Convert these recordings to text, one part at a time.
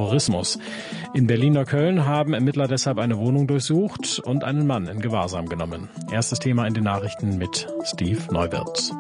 Tourismus. In Berlin-Neukölln haben Ermittler deshalb eine Wohnung durchsucht und einen Mann in Gewahrsam genommen. Erstes Thema in den Nachrichten mit Steve Neuwirth.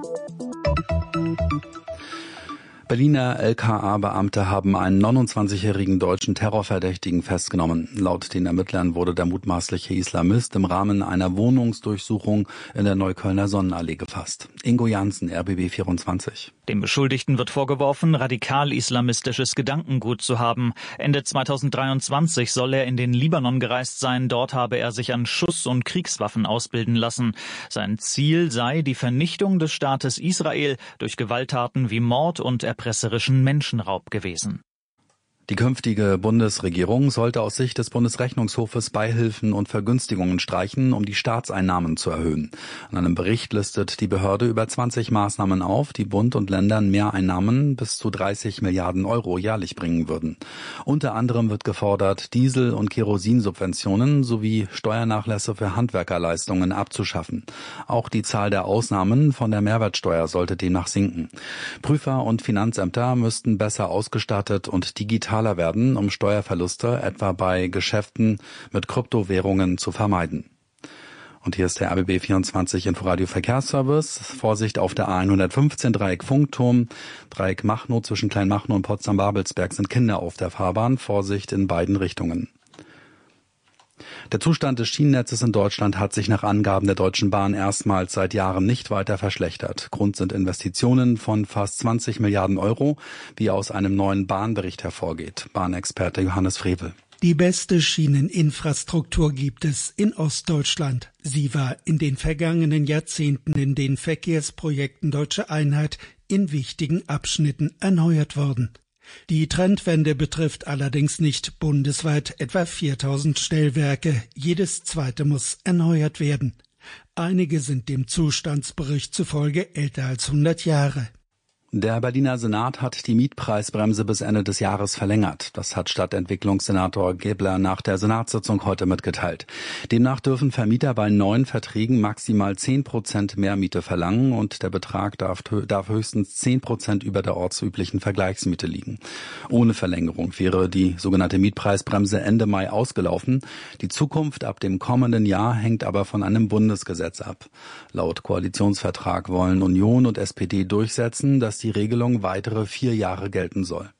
Berliner LKA-Beamte haben einen 29-jährigen deutschen Terrorverdächtigen festgenommen. Laut den Ermittlern wurde der mutmaßliche Islamist im Rahmen einer Wohnungsdurchsuchung in der Neuköllner Sonnenallee gefasst. Ingo Janssen, RBB 24. Dem Beschuldigten wird vorgeworfen, radikal-islamistisches Gedankengut zu haben. Ende 2023 soll er in den Libanon gereist sein. Dort habe er sich an Schuss- und Kriegswaffen ausbilden lassen. Sein Ziel sei die Vernichtung des Staates Israel durch Gewalttaten wie Mord und erpresserischen Menschenraub gewesen. Die künftige Bundesregierung sollte aus Sicht des Bundesrechnungshofes Beihilfen und Vergünstigungen streichen, um die Staatseinnahmen zu erhöhen. In einem Bericht listet die Behörde über 20 Maßnahmen auf, die Bund und Ländern Mehreinnahmen bis zu 30 Milliarden Euro jährlich bringen würden. Unter anderem wird gefordert, Diesel- und Kerosinsubventionen sowie Steuernachlässe für Handwerkerleistungen abzuschaffen. Auch die Zahl der Ausnahmen von der Mehrwertsteuer sollte demnach sinken. Prüfer und Finanzämter müssten besser ausgestattet und digital werden, um Steuerverluste etwa bei Geschäften mit Kryptowährungen zu vermeiden. Und hier ist der RBB 24 Inforadio Verkehrsservice. Vorsicht auf der A115 Dreieck Funkturm. Dreieck Machnow zwischen Kleinmachnow und Potsdam-Babelsberg sind Kinder auf der Fahrbahn. Vorsicht in beiden Richtungen. Der Zustand des Schienennetzes in Deutschland hat sich nach Angaben der Deutschen Bahn erstmals seit Jahren nicht weiter verschlechtert. Grund sind Investitionen von fast 20 Milliarden Euro, wie aus einem neuen Bahnbericht hervorgeht. Bahnexperte Johannes Frevel. Die beste Schieneninfrastruktur gibt es in Ostdeutschland. Sie war in den vergangenen Jahrzehnten in den Verkehrsprojekten Deutsche Einheit in wichtigen Abschnitten erneuert worden. Die Trendwende betrifft allerdings nicht bundesweit etwa 4000 Stellwerke. Jedes zweite muss erneuert werden. Einige sind dem Zustandsbericht zufolge älter als 100 Jahre. Der Berliner Senat hat die Mietpreisbremse bis Ende des Jahres verlängert. Das hat Stadtentwicklungssenator Gebler nach der Senatssitzung heute mitgeteilt. Demnach dürfen Vermieter bei neuen Verträgen maximal 10% mehr Miete verlangen und der Betrag darf höchstens 10% über der ortsüblichen Vergleichsmiete liegen. Ohne Verlängerung wäre die sogenannte Mietpreisbremse Ende Mai ausgelaufen. Die Zukunft ab dem kommenden Jahr hängt aber von einem Bundesgesetz ab. Laut Koalitionsvertrag wollen Union und SPD durchsetzen, dass die Regelung weitere 4 Jahre gelten soll.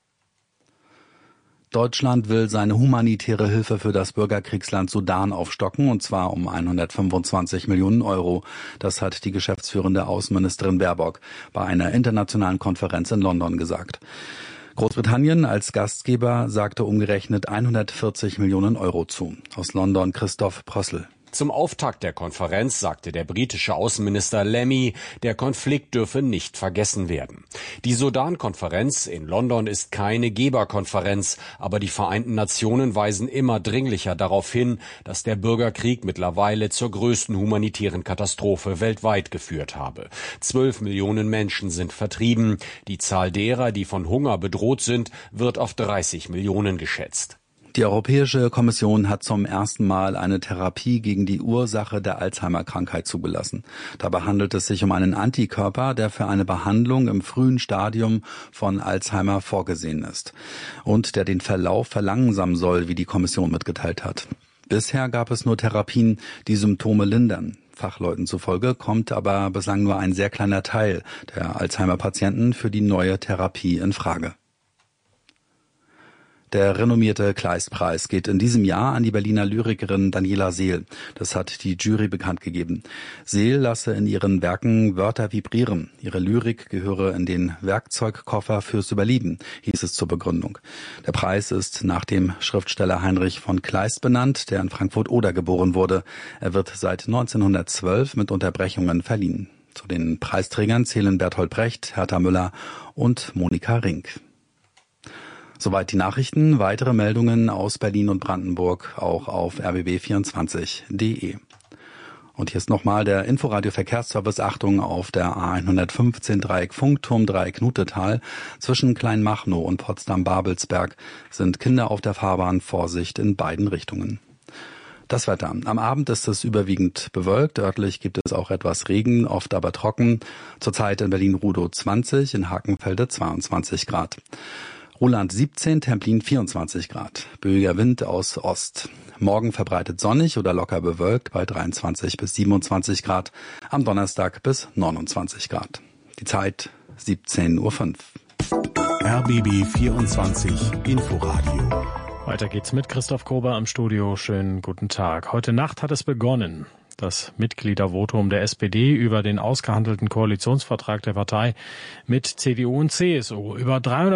Deutschland will seine humanitäre Hilfe für das Bürgerkriegsland Sudan aufstocken, und zwar um 125 Millionen Euro. Das hat die geschäftsführende Außenministerin Baerbock bei einer internationalen Konferenz in London gesagt. Großbritannien als Gastgeber sagte umgerechnet 140 Millionen Euro zu. Aus London Christoph Prössl. Zum Auftakt der Konferenz sagte der britische Außenminister Lammy, der Konflikt dürfe nicht vergessen werden. Die Sudan-Konferenz in London ist keine Geberkonferenz, aber die Vereinten Nationen weisen immer dringlicher darauf hin, dass der Bürgerkrieg mittlerweile zur größten humanitären Katastrophe weltweit geführt habe. 12 Millionen Menschen sind vertrieben. Die Zahl derer, die von Hunger bedroht sind, wird auf 30 Millionen geschätzt. Die Europäische Kommission hat zum ersten Mal eine Therapie gegen die Ursache der Alzheimer-Krankheit zugelassen. Dabei handelt es sich um einen Antikörper, der für eine Behandlung im frühen Stadium von Alzheimer vorgesehen ist und der den Verlauf verlangsamen soll, wie die Kommission mitgeteilt hat. Bisher gab es nur Therapien, die Symptome lindern. Fachleuten zufolge kommt aber bislang nur ein sehr kleiner Teil der Alzheimer-Patienten für die neue Therapie in Frage. Der renommierte Kleistpreis geht in diesem Jahr an die Berliner Lyrikerin Daniela Seel. Das hat die Jury bekannt gegeben. Seel lasse in ihren Werken Wörter vibrieren. Ihre Lyrik gehöre in den Werkzeugkoffer fürs Überleben, hieß es zur Begründung. Der Preis ist nach dem Schriftsteller Heinrich von Kleist benannt, der in Frankfurt-Oder geboren wurde. Er wird seit 1912 mit Unterbrechungen verliehen. Zu den Preisträgern zählen Bertolt Brecht, Hertha Müller und Monika Rink. Soweit die Nachrichten. Weitere Meldungen aus Berlin und Brandenburg auch auf rbb24.de. Und hier ist nochmal der Inforadio Verkehrsservice. Achtung, auf der A115 Dreieck Funkturm, Dreieck Nutetal zwischen Kleinmachnow und Potsdam-Babelsberg sind Kinder auf der Fahrbahn. Vorsicht in beiden Richtungen. Das Wetter. Am Abend ist es überwiegend bewölkt. Örtlich gibt es auch etwas Regen, oft aber trocken. Zurzeit in Berlin-Rudow 20, in Hakenfelde 22 Grad. Ruhland 17, Templin 24 Grad. Böiger Wind aus Ost. Morgen verbreitet sonnig oder locker bewölkt bei 23 bis 27 Grad. Am Donnerstag bis 29 Grad. Die Zeit 17:05 Uhr. RBB 24 Inforadio. Weiter geht's mit Christoph Kober am Studio. Schönen guten Tag. Heute Nacht hat es begonnen. Das Mitgliedervotum der SPD über den ausgehandelten Koalitionsvertrag der Partei mit CDU und CSU. Über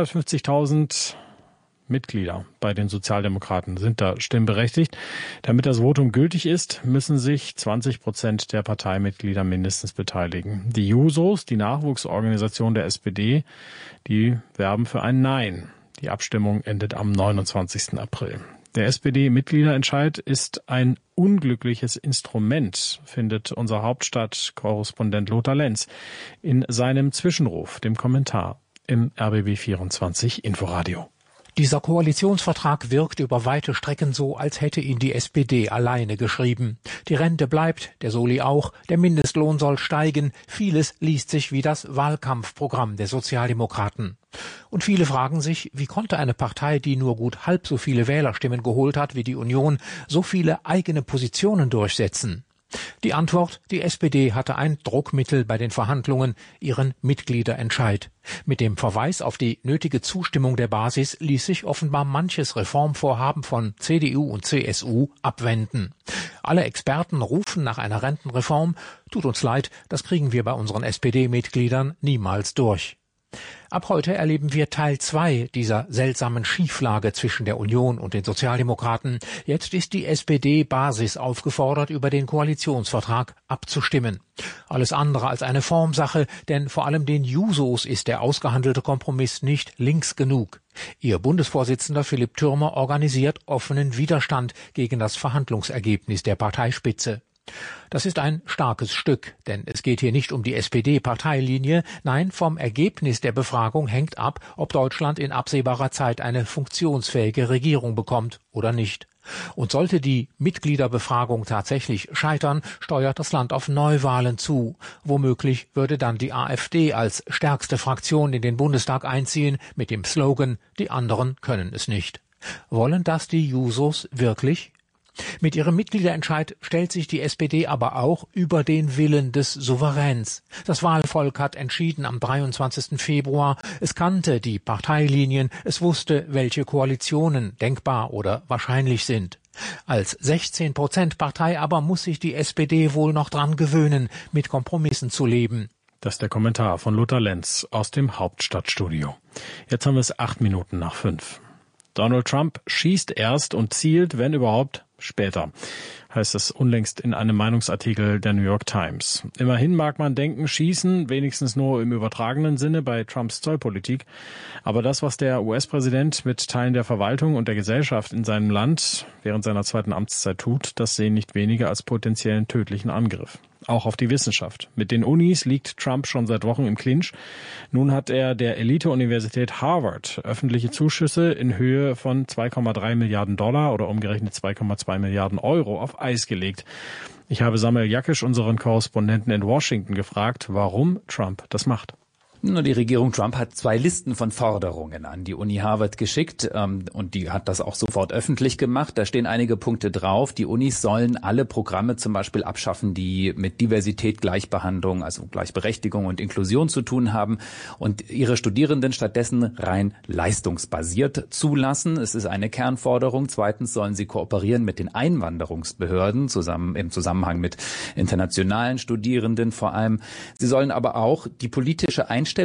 350.000 Mitglieder bei den Sozialdemokraten sind da stimmberechtigt. Damit das Votum gültig ist, müssen sich 20% der Parteimitglieder mindestens beteiligen. Die Jusos, die Nachwuchsorganisation der SPD, die werben für ein Nein. Die Abstimmung endet am 29. April. Der SPD-Mitgliederentscheid ist ein unglückliches Instrument, findet unser Hauptstadtkorrespondent Lothar Lenz in seinem Zwischenruf, dem Kommentar im RBB 24 Inforadio. Dieser Koalitionsvertrag wirkt über weite Strecken so, als hätte ihn die SPD alleine geschrieben. Die Rente bleibt, der Soli auch, der Mindestlohn soll steigen, vieles liest sich wie das Wahlkampfprogramm der Sozialdemokraten. Und viele fragen sich, wie konnte eine Partei, die nur gut halb so viele Wählerstimmen geholt hat wie die Union, so viele eigene Positionen durchsetzen? Die Antwort, die SPD hatte ein Druckmittel bei den Verhandlungen, ihren Mitgliederentscheid. Mit dem Verweis auf die nötige Zustimmung der Basis ließ sich offenbar manches Reformvorhaben von CDU und CSU abwenden. Alle Experten rufen nach einer Rentenreform. Tut uns leid, das kriegen wir bei unseren SPD-Mitgliedern niemals durch. Ab heute erleben wir Teil 2 dieser seltsamen Schieflage zwischen der Union und den Sozialdemokraten. Jetzt ist die SPD-Basis aufgefordert, über den Koalitionsvertrag abzustimmen. Alles andere als eine Formsache, denn vor allem den Jusos ist der ausgehandelte Kompromiss nicht links genug. Ihr Bundesvorsitzender Philipp Thürmer organisiert offenen Widerstand gegen das Verhandlungsergebnis der Parteispitze. Das ist ein starkes Stück, denn es geht hier nicht um die SPD-Parteilinie. Nein, vom Ergebnis der Befragung hängt ab, ob Deutschland in absehbarer Zeit eine funktionsfähige Regierung bekommt oder nicht. Und sollte die Mitgliederbefragung tatsächlich scheitern, steuert das Land auf Neuwahlen zu. Womöglich würde dann die AfD als stärkste Fraktion in den Bundestag einziehen mit dem Slogan, die anderen können es nicht. Wollen das die Jusos wirklich? Mit ihrem Mitgliederentscheid stellt sich die SPD aber auch über den Willen des Souveräns. Das Wahlvolk hat entschieden am 23. Februar. Es kannte die Parteilinien, es wusste, welche Koalitionen denkbar oder wahrscheinlich sind. Als 16%-Partei aber muss sich die SPD wohl noch dran gewöhnen, mit Kompromissen zu leben. Das ist der Kommentar von Lothar Lenz aus dem Hauptstadtstudio. Jetzt haben wir es 5:08. Donald Trump schießt erst und zielt, wenn überhaupt, später, heißt es unlängst in einem Meinungsartikel der New York Times. Immerhin mag man denken, schießen, wenigstens nur im übertragenen Sinne bei Trumps Zollpolitik. Aber das, was der US-Präsident mit Teilen der Verwaltung und der Gesellschaft in seinem Land während seiner zweiten Amtszeit tut, das sehen nicht wenige als potenziellen tödlichen Angriff. Auch auf die Wissenschaft. Mit den Unis liegt Trump schon seit Wochen im Clinch. Nun hat er der Elite-Universität Harvard öffentliche Zuschüsse in Höhe von 2,3 Milliarden Dollar oder umgerechnet 2,2 Milliarden Euro auf Eis gelegt. Ich habe Samuel Jakisch, unseren Korrespondenten in Washington, gefragt, warum Trump das macht. Die Regierung Trump hat 2 Listen von Forderungen an die Uni Harvard geschickt und die hat das auch sofort öffentlich gemacht. Da stehen einige Punkte drauf. Die Unis sollen alle Programme zum Beispiel abschaffen, die mit Diversität, Gleichbehandlung, also Gleichberechtigung und Inklusion zu tun haben und ihre Studierenden stattdessen rein leistungsbasiert zulassen. Es ist eine Kernforderung. Zweitens sollen sie kooperieren mit den Einwanderungsbehörden im Zusammenhang mit internationalen Studierenden vor allem. Sie sollen aber auch die politische Einstellung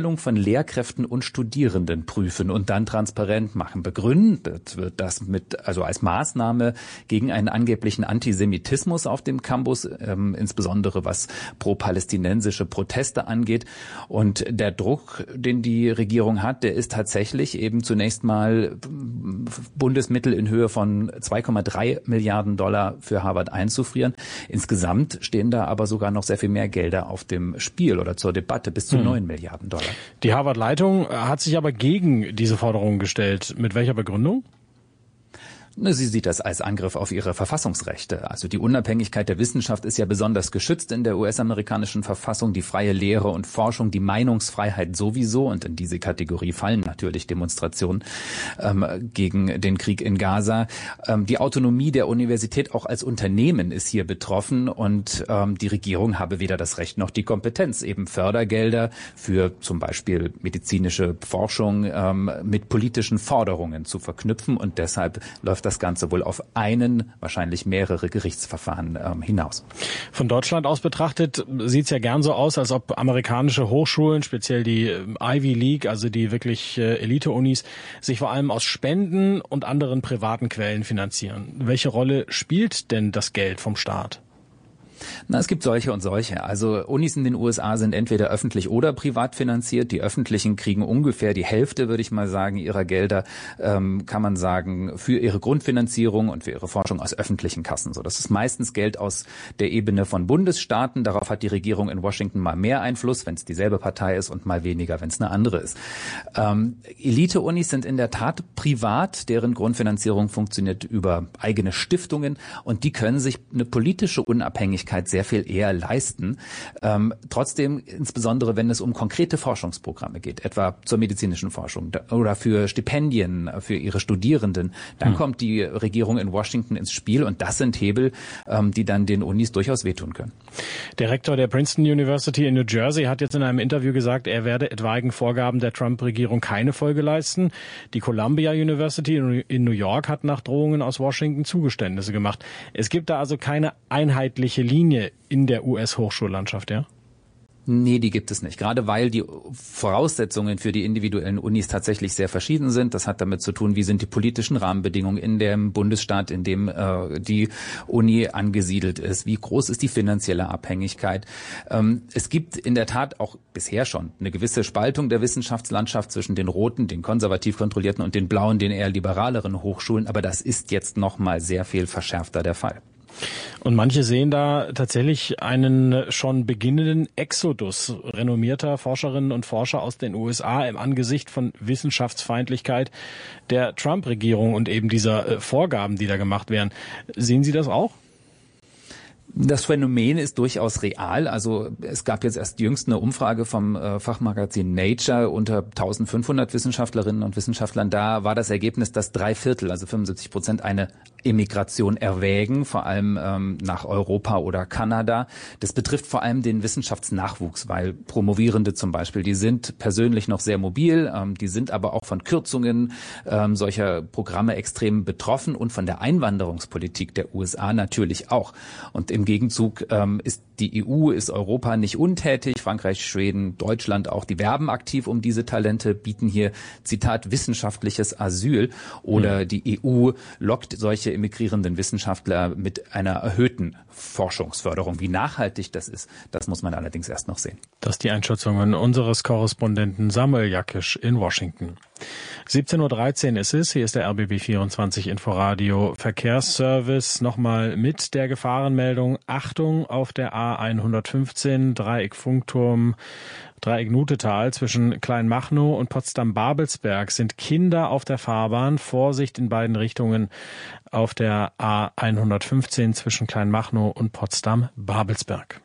von Lehrkräften und Studierenden prüfen und dann transparent machen. Begründet wird das als Maßnahme gegen einen angeblichen Antisemitismus auf dem Campus, insbesondere was pro-palästinensische Proteste angeht. Und der Druck, den die Regierung hat, der ist tatsächlich eben zunächst mal Bundesmittel in Höhe von 2,3 Milliarden Dollar für Harvard einzufrieren. Insgesamt stehen da aber sogar noch sehr viel mehr Gelder auf dem Spiel oder zur Debatte, bis zu 9 Milliarden Dollar. Die Harvard-Leitung hat sich aber gegen diese Forderungen gestellt. Mit welcher Begründung? Sie sieht das als Angriff auf ihre Verfassungsrechte. Also die Unabhängigkeit der Wissenschaft ist ja besonders geschützt in der US-amerikanischen Verfassung. Die freie Lehre und Forschung, die Meinungsfreiheit sowieso. Und in diese Kategorie fallen natürlich Demonstrationen gegen den Krieg in Gaza. Die Autonomie der Universität auch als Unternehmen ist hier betroffen. Und die Regierung habe weder das Recht noch die Kompetenz, eben Fördergelder für zum Beispiel medizinische Forschung mit politischen Forderungen zu verknüpfen. Und deshalb läuft das Ganze wohl auf wahrscheinlich mehrere Gerichtsverfahren hinaus. Von Deutschland aus betrachtet sieht es ja gern so aus, als ob amerikanische Hochschulen, speziell die Ivy League, also die wirklich Elite-Unis, sich vor allem aus Spenden und anderen privaten Quellen finanzieren. Welche Rolle spielt denn das Geld vom Staat? Es gibt solche und solche. Also Unis in den USA sind entweder öffentlich oder privat finanziert. Die öffentlichen kriegen ungefähr die Hälfte, würde ich mal sagen, ihrer Gelder, kann man sagen, für ihre Grundfinanzierung und für ihre Forschung aus öffentlichen Kassen. So, das ist meistens Geld aus der Ebene von Bundesstaaten. Darauf hat die Regierung in Washington mal mehr Einfluss, wenn es dieselbe Partei ist, und mal weniger, wenn es eine andere ist. Elite-Unis sind in der Tat privat. Deren Grundfinanzierung funktioniert über eigene Stiftungen und die können sich eine politische Unabhängigkeit sehr viel eher leisten. Trotzdem, insbesondere wenn es um konkrete Forschungsprogramme geht, etwa zur medizinischen Forschung oder für Stipendien für ihre Studierenden, dann kommt die Regierung in Washington ins Spiel und das sind Hebel, die dann den Unis durchaus wehtun können. Der Rektor der Princeton University in New Jersey hat jetzt in einem Interview gesagt, er werde etwaigen Vorgaben der Trump-Regierung keine Folge leisten. Die Columbia University in New York hat nach Drohungen aus Washington Zugeständnisse gemacht. Es gibt da also keine einheitliche Linie in der US-Hochschullandschaft, ja? Nee, die gibt es nicht. Gerade weil die Voraussetzungen für die individuellen Unis tatsächlich sehr verschieden sind. Das hat damit zu tun, wie sind die politischen Rahmenbedingungen in dem Bundesstaat, in dem die Uni angesiedelt ist. Wie groß ist die finanzielle Abhängigkeit? Es gibt in der Tat auch bisher schon eine gewisse Spaltung der Wissenschaftslandschaft zwischen den roten, den konservativ kontrollierten und den blauen, den eher liberaleren Hochschulen. Aber das ist jetzt noch mal sehr viel verschärfter der Fall. Und manche sehen da tatsächlich einen schon beginnenden Exodus renommierter Forscherinnen und Forscher aus den USA im Angesicht von Wissenschaftsfeindlichkeit der Trump-Regierung und eben dieser Vorgaben, die da gemacht werden. Sehen Sie das auch? Das Phänomen ist durchaus real. Also es gab jetzt erst jüngst eine Umfrage vom Fachmagazin Nature unter 1500 Wissenschaftlerinnen und Wissenschaftlern. Da war das Ergebnis, dass 3/4, also 75%, eine Emigration erwägen, vor allem nach Europa oder Kanada. Das betrifft vor allem den Wissenschaftsnachwuchs, weil Promovierende zum Beispiel, die sind persönlich noch sehr mobil, die sind aber auch von Kürzungen solcher Programme extrem betroffen und von der Einwanderungspolitik der USA natürlich auch. Und im Gegenzug ist die EU, ist Europa nicht untätig, Frankreich, Schweden, Deutschland auch, die werben aktiv um diese Talente, bieten hier, Zitat, wissenschaftliches Asyl oder die EU lockt solche emigrierenden Wissenschaftler mit einer erhöhten Forschungsförderung. Wie nachhaltig das ist, das muss man allerdings erst noch sehen. Das die Einschätzungen unseres Korrespondenten Samuel Jakisch in Washington. 17:13 Uhr ist es, hier ist der RBB 24 Inforadio Verkehrsservice, nochmal mit der Gefahrenmeldung. Achtung auf der A115 Dreieck Funkturm, Dreieck Nutetal zwischen Kleinmachnow und Potsdam-Babelsberg sind Kinder auf der Fahrbahn. Vorsicht in beiden Richtungen auf der A115 zwischen Kleinmachnow und Potsdam-Babelsberg.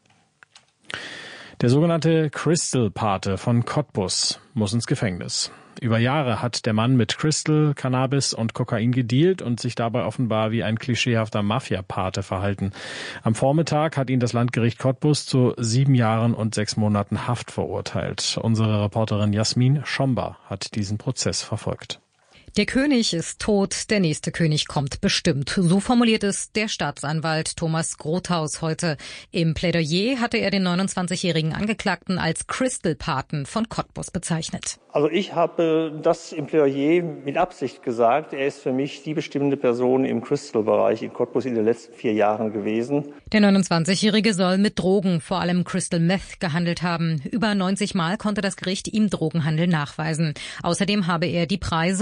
Der sogenannte Crystal-Pate von Cottbus muss ins Gefängnis. Über Jahre hat der Mann mit Crystal, Cannabis und Kokain gedealt und sich dabei offenbar wie ein klischeehafter Mafia-Pate verhalten. Am Vormittag hat ihn das Landgericht Cottbus zu 7 Jahren und 6 Monaten Haft verurteilt. Unsere Reporterin Jasmin Schomba hat diesen Prozess verfolgt. Der König ist tot, der nächste König kommt bestimmt. So formuliert es der Staatsanwalt Thomas Grothaus heute. Im Plädoyer hatte er den 29-jährigen Angeklagten als Crystal-Paten von Cottbus bezeichnet. Also ich habe das im Plädoyer mit Absicht gesagt. Er ist für mich die bestimmende Person im Crystal-Bereich in Cottbus in den letzten 4 Jahren gewesen. Der 29-jährige soll mit Drogen, vor allem Crystal Meth, gehandelt haben. Über 90 Mal konnte das Gericht ihm Drogenhandel nachweisen. Außerdem habe er die Preise und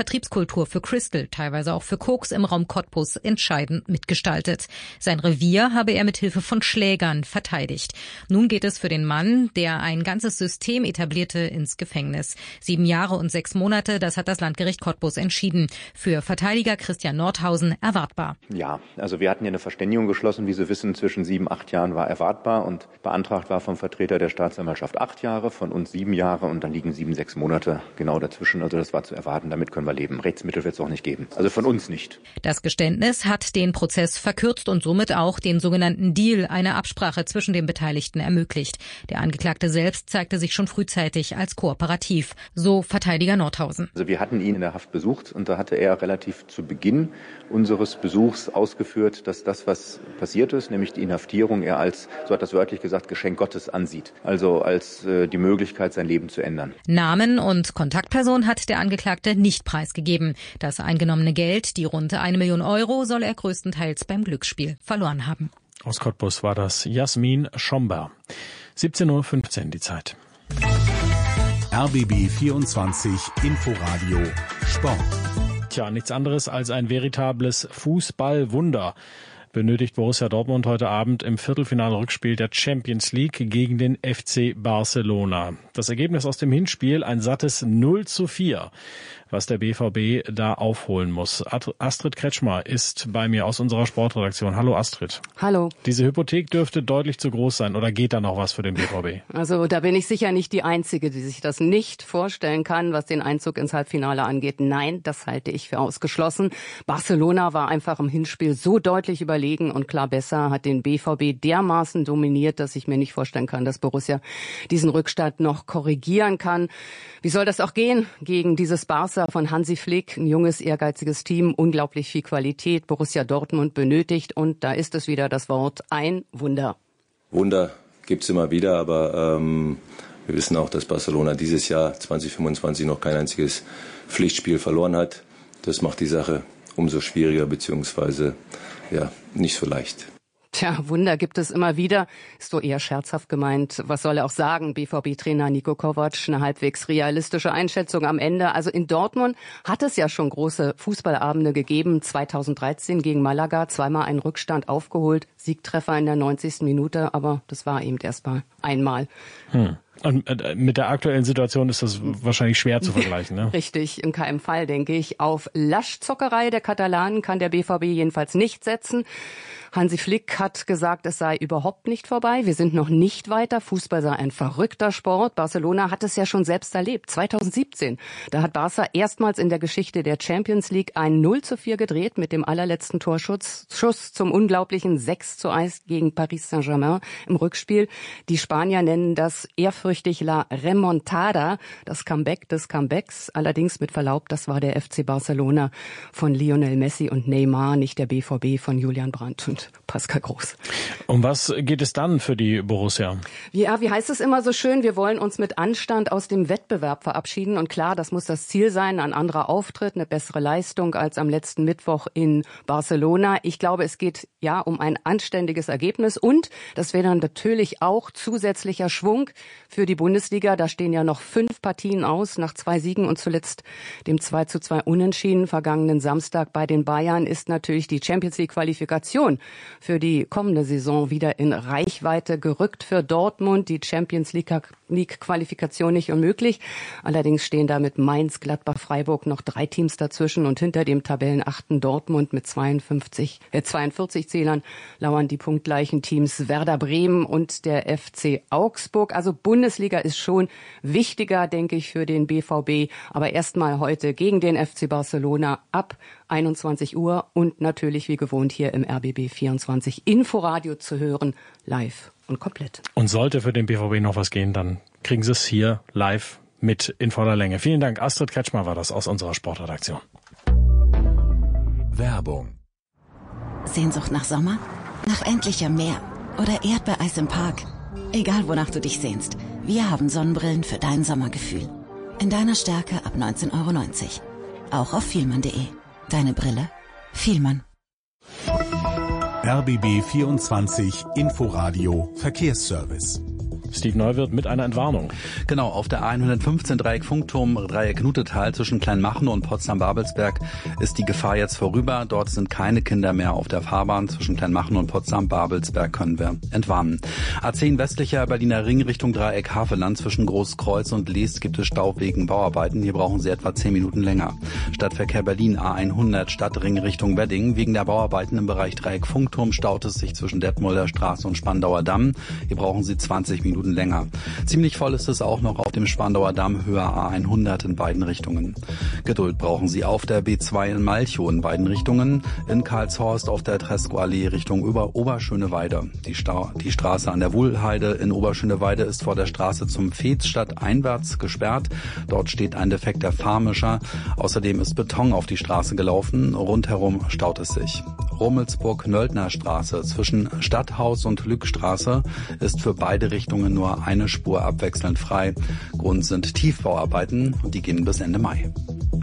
Vertriebskultur für Crystal, teilweise auch für Koks im Raum Cottbus entscheidend mitgestaltet. Sein Revier habe er mit Hilfe von Schlägern verteidigt. Nun geht es für den Mann, der ein ganzes System etablierte, ins Gefängnis. 7 Jahre und 6 Monate, das hat das Landgericht Cottbus entschieden. Für Verteidiger Christian Nordhausen erwartbar. Ja, also wir hatten ja eine Verständigung geschlossen, wie Sie wissen, zwischen 7, 8 Jahren war erwartbar und beantragt war vom Vertreter der Staatsanwaltschaft 8 Jahre, von uns 7 Jahre und dann liegen 7, 6 Monate genau dazwischen. Also das war zu erwarten, damit können wir leben. Rechtsmittel wird es auch nicht geben. Also von uns nicht. Das Geständnis hat den Prozess verkürzt und somit auch den sogenannten Deal, eine Absprache zwischen den Beteiligten, ermöglicht. Der Angeklagte selbst zeigte sich schon frühzeitig als kooperativ, so Verteidiger Nordhausen. Also wir hatten ihn in der Haft besucht und da hatte er relativ zu Beginn unseres Besuchs ausgeführt, dass das, was passiert ist, nämlich die Inhaftierung, er als, so hat das wörtlich gesagt, Geschenk Gottes ansieht. Also als die Möglichkeit, sein Leben zu ändern. Namen und Kontaktperson hat der Angeklagte nicht preisgegeben. Das eingenommene Geld, die rund 1 Million Euro, soll er größtenteils beim Glücksspiel verloren haben. Aus Cottbus war das Jasmin Schomber. 17:15 Uhr die Zeit. RBB 24 Inforadio Sport. Tja, nichts anderes als ein veritables Fußballwunder benötigt Borussia Dortmund heute Abend im Viertelfinale-Rückspiel der Champions League gegen den FC Barcelona. Das Ergebnis aus dem Hinspiel ein sattes 0:4, was der BVB da aufholen muss. Astrid Kretschmer ist bei mir aus unserer Sportredaktion. Hallo Astrid. Hallo. Diese Hypothek dürfte deutlich zu groß sein, oder geht da noch was für den BVB? Also da bin ich sicher nicht die Einzige, die sich das nicht vorstellen kann, was den Einzug ins Halbfinale angeht. Nein, das halte ich für ausgeschlossen. Barcelona war einfach im Hinspiel so deutlich überlegen und klar besser, hat den BVB dermaßen dominiert, dass ich mir nicht vorstellen kann, dass Borussia diesen Rückstand noch korrigieren kann. Wie soll das auch gehen gegen dieses Barca von Hansi Flick, ein junges, ehrgeiziges Team, unglaublich viel Qualität, Borussia Dortmund benötigt und da ist es wieder das Wort, ein Wunder. Wunder gibt's immer wieder, aber wir wissen auch, dass Barcelona dieses Jahr 2025 noch kein einziges Pflichtspiel verloren hat. Das macht die Sache umso schwieriger beziehungsweise nicht so leicht. Tja, Wunder gibt es immer wieder. Ist so eher scherzhaft gemeint. Was soll er auch sagen? BVB-Trainer Niko Kovac, eine halbwegs realistische Einschätzung am Ende. Also in Dortmund hat es ja schon große Fußballabende gegeben. 2013 gegen Malaga, zweimal einen Rückstand aufgeholt. Siegtreffer in der 90. Minute, aber das war eben erst mal einmal. Und mit der aktuellen Situation ist das wahrscheinlich schwer zu vergleichen, ne? Richtig, in keinem Fall, denke ich. Auf Laschzockerei der Katalanen kann der BVB jedenfalls nicht setzen. Hansi Flick hat gesagt, es sei überhaupt nicht vorbei. Wir sind noch nicht weiter. Fußball sei ein verrückter Sport. Barcelona hat es ja schon selbst erlebt. 2017. Da hat Barca erstmals in der Geschichte der Champions League ein 0:4 gedreht mit dem allerletzten Torschuss zum unglaublichen 6:1 gegen Paris Saint-Germain im Rückspiel. Die Spanier nennen das ehrfürchtig La Remontada, das Comeback des Comebacks. Allerdings mit Verlaub, das war der FC Barcelona von Lionel Messi und Neymar, nicht der BVB von Julian Brandt und Pascal Groß. Um was geht es dann für die Borussia? Ja, wie heißt es immer so schön, wir wollen uns mit Anstand aus dem Wettbewerb verabschieden. Und klar, das muss das Ziel sein, ein anderer Auftritt, eine bessere Leistung als am letzten Mittwoch in Barcelona. Ich glaube, es geht ja um ein anständiges Ergebnis und das wäre dann natürlich auch zusätzlicher Schwung für die Bundesliga. Da stehen ja noch 5 Partien aus nach 2 Siegen und zuletzt dem 2:2 Unentschieden vergangenen Samstag bei den Bayern ist natürlich die Champions League Qualifikation für die kommende Saison wieder in Reichweite gerückt für Dortmund. Die Champions League Qualifikation nicht unmöglich. Allerdings stehen da mit Mainz, Gladbach, Freiburg noch 3 Teams dazwischen und hinter dem Tabellenachten Dortmund mit 42 Zählern lauern die punktgleichen Teams Werder Bremen und der FC Augsburg. Also Bundesliga ist schon wichtiger, denke ich, für den BVB. Aber erstmal heute gegen den FC Barcelona ab 21 Uhr und natürlich wie gewohnt hier im RBB 24 Inforadio zu hören, live und komplett. Und sollte für den BVB noch was gehen, dann kriegen Sie es hier live mit in voller Länge. Vielen Dank. Astrid Kretschmer war das aus unserer Sportredaktion. Werbung. Sehnsucht nach Sommer? Nach endlichem Meer? Oder Erdbeereis im Park? Egal wonach du dich sehnst, wir haben Sonnenbrillen für dein Sommergefühl. In deiner Stärke ab 19,90 €. Auch auf vielmann.de. Deine Brille? Vielmann. RBB 24 Inforadio Verkehrsservice. Steve Neuwirth mit einer Entwarnung. Genau, auf der A115 Dreieck Funkturm, Dreieck Nutetal zwischen Kleinmachnow und Potsdam-Babelsberg ist die Gefahr jetzt vorüber. Dort sind keine Kinder mehr auf der Fahrbahn. Zwischen Kleinmachnow und Potsdam-Babelsberg können wir entwarnen. A10 westlicher Berliner Ring Richtung Dreieck Havelland zwischen Großkreuz und Leest gibt es Stau wegen Bauarbeiten. Hier brauchen Sie etwa 10 Minuten länger. Stadtverkehr Berlin A100 Stadtring Richtung Wedding. Wegen der Bauarbeiten im Bereich Dreieck Funkturm staut es sich zwischen Detmolder Straße und Spandauer Damm. Hier brauchen Sie 20 Minuten länger. Ziemlich voll ist es auch noch auf dem Spandauer Damm, Höhe A100 in beiden Richtungen. Geduld brauchen Sie auf der B2 in Malchow in beiden Richtungen, in Karlshorst auf der Tresco-Allee Richtung Oberschöneweide. Die Straße an der Wuhlheide in Oberschöneweide ist vor der Straße zum Veetsstadt einwärts gesperrt. Dort steht ein defekter Fahrmischer. Außerdem ist Beton auf die Straße gelaufen. Rundherum staut es sich. Rummelsburg-Nöldner Straße zwischen Stadthaus und Lückstraße ist für beide Richtungen nur eine Spur abwechselnd frei. Grund sind Tiefbauarbeiten und die gehen bis Ende Mai.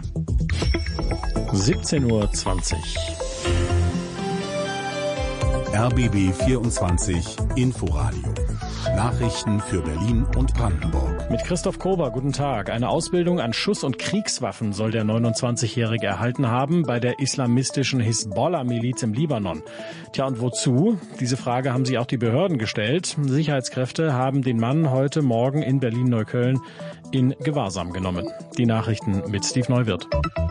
17:20 Uhr. RBB 24 Inforadio. Nachrichten für Berlin und Brandenburg. Mit Christoph Kober, guten Tag. Eine Ausbildung an Schuss- und Kriegswaffen soll der 29-Jährige erhalten haben bei der islamistischen Hisbollah-Miliz im Libanon. Tja, und wozu? Diese Frage haben sich auch die Behörden gestellt. Sicherheitskräfte haben den Mann heute Morgen in Berlin-Neukölln in Gewahrsam genommen. Die Nachrichten mit Steve Neuwirth.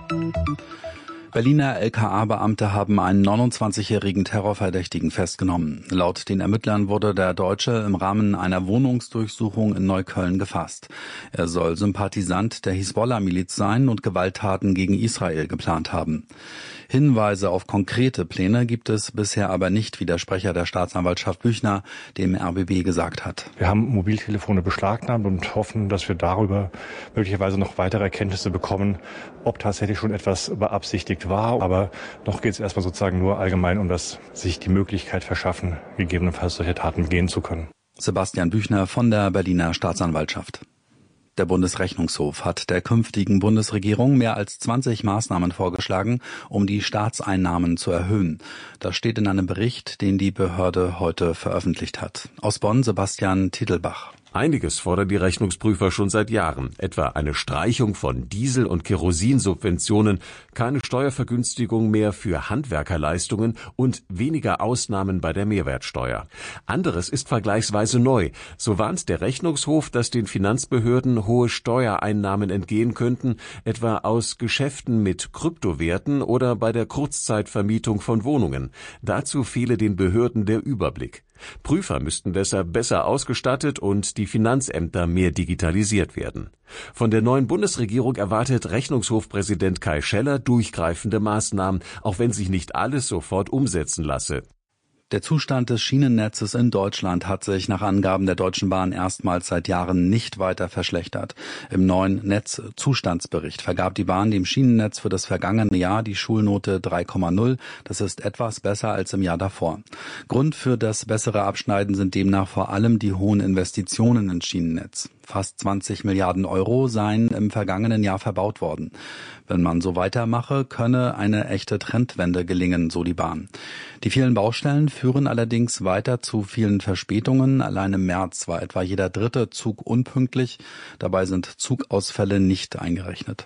Berliner LKA-Beamte haben einen 29-jährigen Terrorverdächtigen festgenommen. Laut den Ermittlern wurde der Deutsche im Rahmen einer Wohnungsdurchsuchung in Neukölln gefasst. Er soll Sympathisant der Hisbollah-Miliz sein und Gewalttaten gegen Israel geplant haben. Hinweise auf konkrete Pläne gibt es bisher aber nicht, wie der Sprecher der Staatsanwaltschaft Büchner dem RBB gesagt hat. Wir haben Mobiltelefone beschlagnahmt und hoffen, dass wir darüber möglicherweise noch weitere Erkenntnisse bekommen, ob tatsächlich schon etwas beabsichtigt war. Aber noch geht es erstmal sozusagen nur allgemein um das, sich die Möglichkeit verschaffen, gegebenenfalls solche Taten begehen zu können. Sebastian Büchner von der Berliner Staatsanwaltschaft. Der Bundesrechnungshof hat der künftigen Bundesregierung mehr als 20 Maßnahmen vorgeschlagen, um die Staatseinnahmen zu erhöhen. Das steht in einem Bericht, den die Behörde heute veröffentlicht hat. Aus Bonn Sebastian Titelbach. Einiges fordern die Rechnungsprüfer schon seit Jahren, etwa eine Streichung von Diesel- und Kerosinsubventionen, keine Steuervergünstigung mehr für Handwerkerleistungen und weniger Ausnahmen bei der Mehrwertsteuer. Anderes ist vergleichsweise neu. So warnt der Rechnungshof, dass den Finanzbehörden hohe Steuereinnahmen entgehen könnten, etwa aus Geschäften mit Kryptowerten oder bei der Kurzzeitvermietung von Wohnungen. Dazu fehle den Behörden der Überblick. Prüfer müssten deshalb besser ausgestattet und die Finanzämter mehr digitalisiert werden. Von der neuen Bundesregierung erwartet Rechnungshofpräsident Kai Scheller durchgreifende Maßnahmen, auch wenn sich nicht alles sofort umsetzen lasse. Der Zustand des Schienennetzes in Deutschland hat sich nach Angaben der Deutschen Bahn erstmals seit Jahren nicht weiter verschlechtert. Im neuen Netzzustandsbericht vergab die Bahn dem Schienennetz für das vergangene Jahr die Schulnote 3,0. Das ist etwas besser als im Jahr davor. Grund für das bessere Abschneiden sind demnach vor allem die hohen Investitionen ins Schienennetz. Fast 20 Milliarden Euro seien im vergangenen Jahr verbaut worden. Wenn man so weitermache, könne eine echte Trendwende gelingen, so die Bahn. Die vielen Baustellen führen allerdings weiter zu vielen Verspätungen. Allein im März war etwa jeder dritte Zug unpünktlich. Dabei sind Zugausfälle nicht eingerechnet.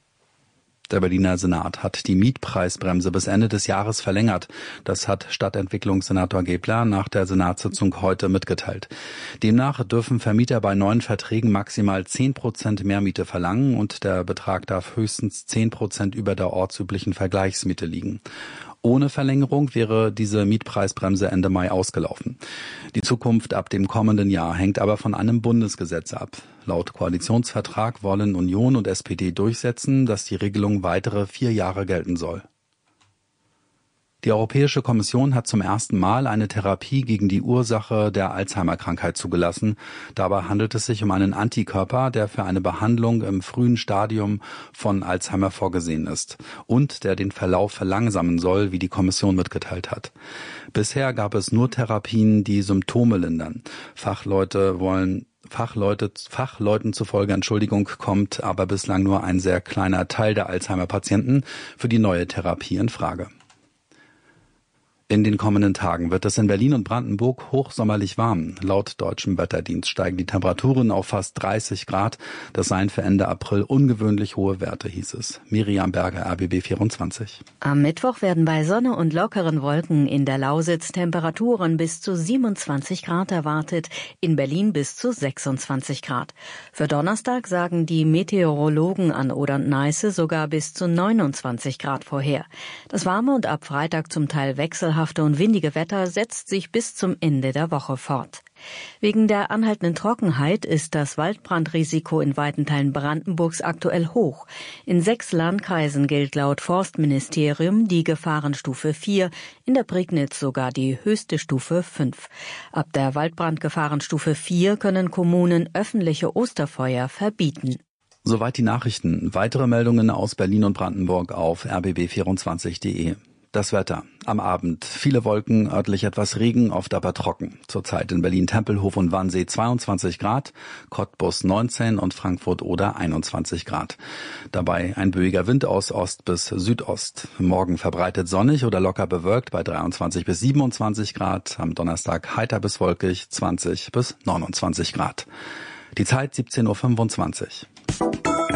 Der Berliner Senat hat die Mietpreisbremse bis Ende des Jahres verlängert. Das hat Stadtentwicklungssenator Gebler nach der Senatssitzung heute mitgeteilt. Demnach dürfen Vermieter bei neuen Verträgen maximal 10% mehr Miete verlangen und der Betrag darf höchstens 10% über der ortsüblichen Vergleichsmiete liegen. Ohne Verlängerung wäre diese Mietpreisbremse Ende Mai ausgelaufen. Die Zukunft ab dem kommenden Jahr hängt aber von einem Bundesgesetz ab. Laut Koalitionsvertrag wollen Union und SPD durchsetzen, dass die Regelung weitere 4 Jahre gelten soll. Die Europäische Kommission hat zum ersten Mal eine Therapie gegen die Ursache der Alzheimer-Krankheit zugelassen. Dabei handelt es sich um einen Antikörper, der für eine Behandlung im frühen Stadium von Alzheimer vorgesehen ist und der den Verlauf verlangsamen soll, wie die Kommission mitgeteilt hat. Bisher gab es nur Therapien, die Symptome lindern. Fachleuten zufolge, kommt aber bislang nur ein sehr kleiner Teil der Alzheimer-Patienten für die neue Therapie in Frage. In den kommenden Tagen wird es in Berlin und Brandenburg hochsommerlich warm. Laut deutschem Wetterdienst steigen die Temperaturen auf fast 30 Grad. Das seien für Ende April ungewöhnlich hohe Werte, hieß es. Miriam Berger, RBB 24. Am Mittwoch werden bei Sonne und lockeren Wolken in der Lausitz Temperaturen bis zu 27 Grad erwartet, in Berlin bis zu 26 Grad. Für Donnerstag sagen die Meteorologen an Oder und Neiße sogar bis zu 29 Grad vorher. Das warme und ab Freitag zum Teil wechselhafte und windige Wetter setzt sich bis zum Ende der Woche fort. Wegen der anhaltenden Trockenheit ist das Waldbrandrisiko in weiten Teilen Brandenburgs aktuell hoch. In 6 Landkreisen gilt laut Forstministerium die Gefahrenstufe 4, in der Prignitz sogar die höchste Stufe 5. Ab der Waldbrandgefahrenstufe 4 können Kommunen öffentliche Osterfeuer verbieten. Soweit die Nachrichten. Weitere Meldungen aus Berlin und Brandenburg auf rbb24.de. Das Wetter. Am Abend viele Wolken, örtlich etwas Regen, oft aber trocken. Zurzeit in Berlin Tempelhof und Wannsee 22 Grad, Cottbus 19 und Frankfurt Oder 21 Grad. Dabei ein böiger Wind aus Ost bis Südost. Morgen verbreitet sonnig oder locker bewölkt bei 23 bis 27 Grad. Am Donnerstag heiter bis wolkig 20 bis 29 Grad. Die Zeit 17:25 Uhr.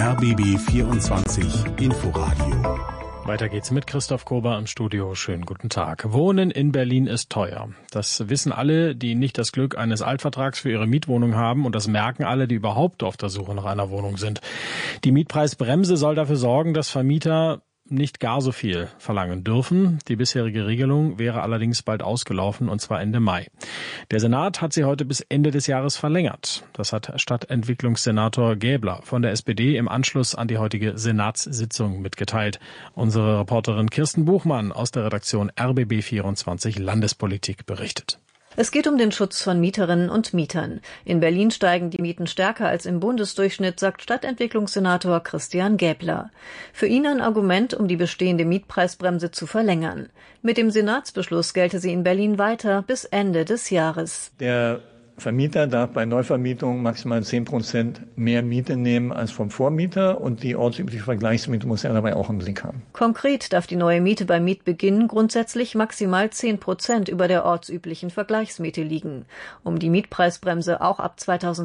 RBB 24 Inforadio. Weiter geht's mit Christoph Kober im Studio. Schönen guten Tag. Wohnen in Berlin ist teuer. Das wissen alle, die nicht das Glück eines Altvertrags für ihre Mietwohnung haben, und das merken alle, die überhaupt auf der Suche nach einer Wohnung sind. Die Mietpreisbremse soll dafür sorgen, dass Vermieter nicht gar so viel verlangen dürfen. Die bisherige Regelung wäre allerdings bald ausgelaufen, und zwar Ende Mai. Der Senat hat sie heute bis Ende des Jahres verlängert. Das hat Stadtentwicklungssenator Gäbler von der SPD im Anschluss an die heutige Senatssitzung mitgeteilt. Unsere Reporterin Kirsten Buchmann aus der Redaktion RBB 24 Landespolitik berichtet. Es geht um den Schutz von Mieterinnen und Mietern. In Berlin steigen die Mieten stärker als im Bundesdurchschnitt, sagt Stadtentwicklungssenator Christian Gäbler. Für ihn ein Argument, um die bestehende Mietpreisbremse zu verlängern. Mit dem Senatsbeschluss gelte sie in Berlin weiter bis Ende des Jahres. Der Vermieter darf bei Neuvermietung maximal 10% mehr Miete nehmen als vom Vormieter, und die ortsübliche Vergleichsmiete muss er dabei auch im Blick haben. Konkret darf die neue Miete beim Mietbeginn grundsätzlich maximal 10% über der ortsüblichen Vergleichsmiete liegen. Um die Mietpreisbremse auch ab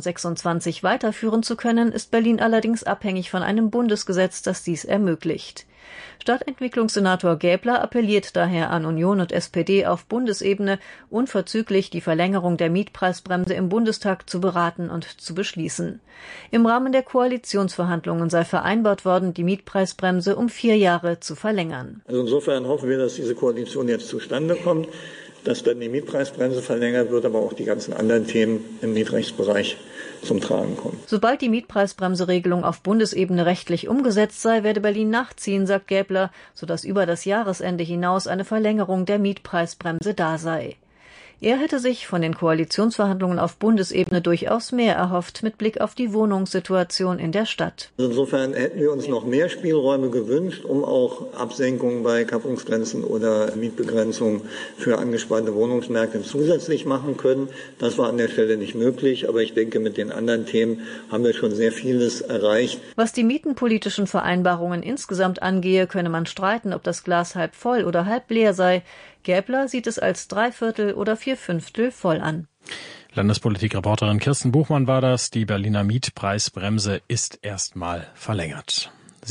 2026 weiterführen zu können, ist Berlin allerdings abhängig von einem Bundesgesetz, das dies ermöglicht. Stadtentwicklungssenator Gäbler appelliert daher an Union und SPD auf Bundesebene, unverzüglich die Verlängerung der Mietpreisbremse im Bundestag zu beraten und zu beschließen. Im Rahmen der Koalitionsverhandlungen sei vereinbart worden, die Mietpreisbremse um 4 Jahre zu verlängern. Also insofern hoffen wir, dass diese Koalition jetzt zustande kommt, dass dann die Mietpreisbremse verlängert wird, aber auch die ganzen anderen Themen im Mietrechtsbereich zum Tragen kommen. Sobald die Mietpreisbremseregelung auf Bundesebene rechtlich umgesetzt sei, werde Berlin nachziehen, sagt Gäbler, sodass über das Jahresende hinaus eine Verlängerung der Mietpreisbremse da sei. Er hätte sich von den Koalitionsverhandlungen auf Bundesebene durchaus mehr erhofft mit Blick auf die Wohnungssituation in der Stadt. Insofern hätten wir uns noch mehr Spielräume gewünscht, um auch Absenkungen bei Kappungsgrenzen oder Mietbegrenzungen für angespannte Wohnungsmärkte zusätzlich machen können. Das war an der Stelle nicht möglich, aber ich denke, mit den anderen Themen haben wir schon sehr vieles erreicht. Was die mietenpolitischen Vereinbarungen insgesamt angehe, könne man streiten, ob das Glas halb voll oder halb leer sei. Gäbler sieht es als 3/4 oder 4/5 voll an. Landespolitik-Reporterin Kirsten Buchmann war das. Die Berliner Mietpreisbremse ist erstmal verlängert.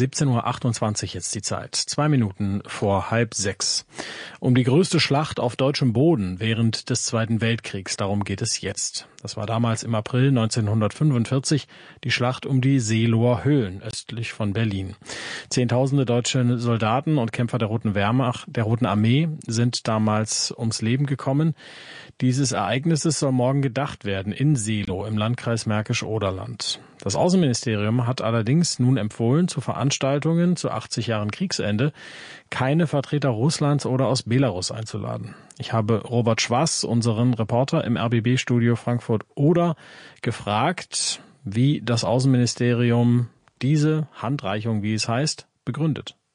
17:28 Uhr jetzt die Zeit. 2 Minuten vor 5:30. Um die größte Schlacht auf deutschem Boden während des Zweiten Weltkriegs, darum geht es jetzt. Das war damals im April 1945 die Schlacht um die Seeloher Höhlen östlich von Berlin. Zehntausende deutsche Soldaten und Kämpfer der Roten Armee sind damals ums Leben gekommen. Dieses Ereignisses soll morgen gedacht werden in Seelow im Landkreis Märkisch-Oderland. Das Außenministerium hat allerdings nun empfohlen, zu Veranstaltungen zu 80 Jahren Kriegsende keine Vertreter Russlands oder aus Belarus einzuladen. Ich habe Robert Schwass, unseren Reporter im RBB-Studio Frankfurt-Oder, gefragt, wie das Außenministerium diese Handreichung, wie es heißt, begründet.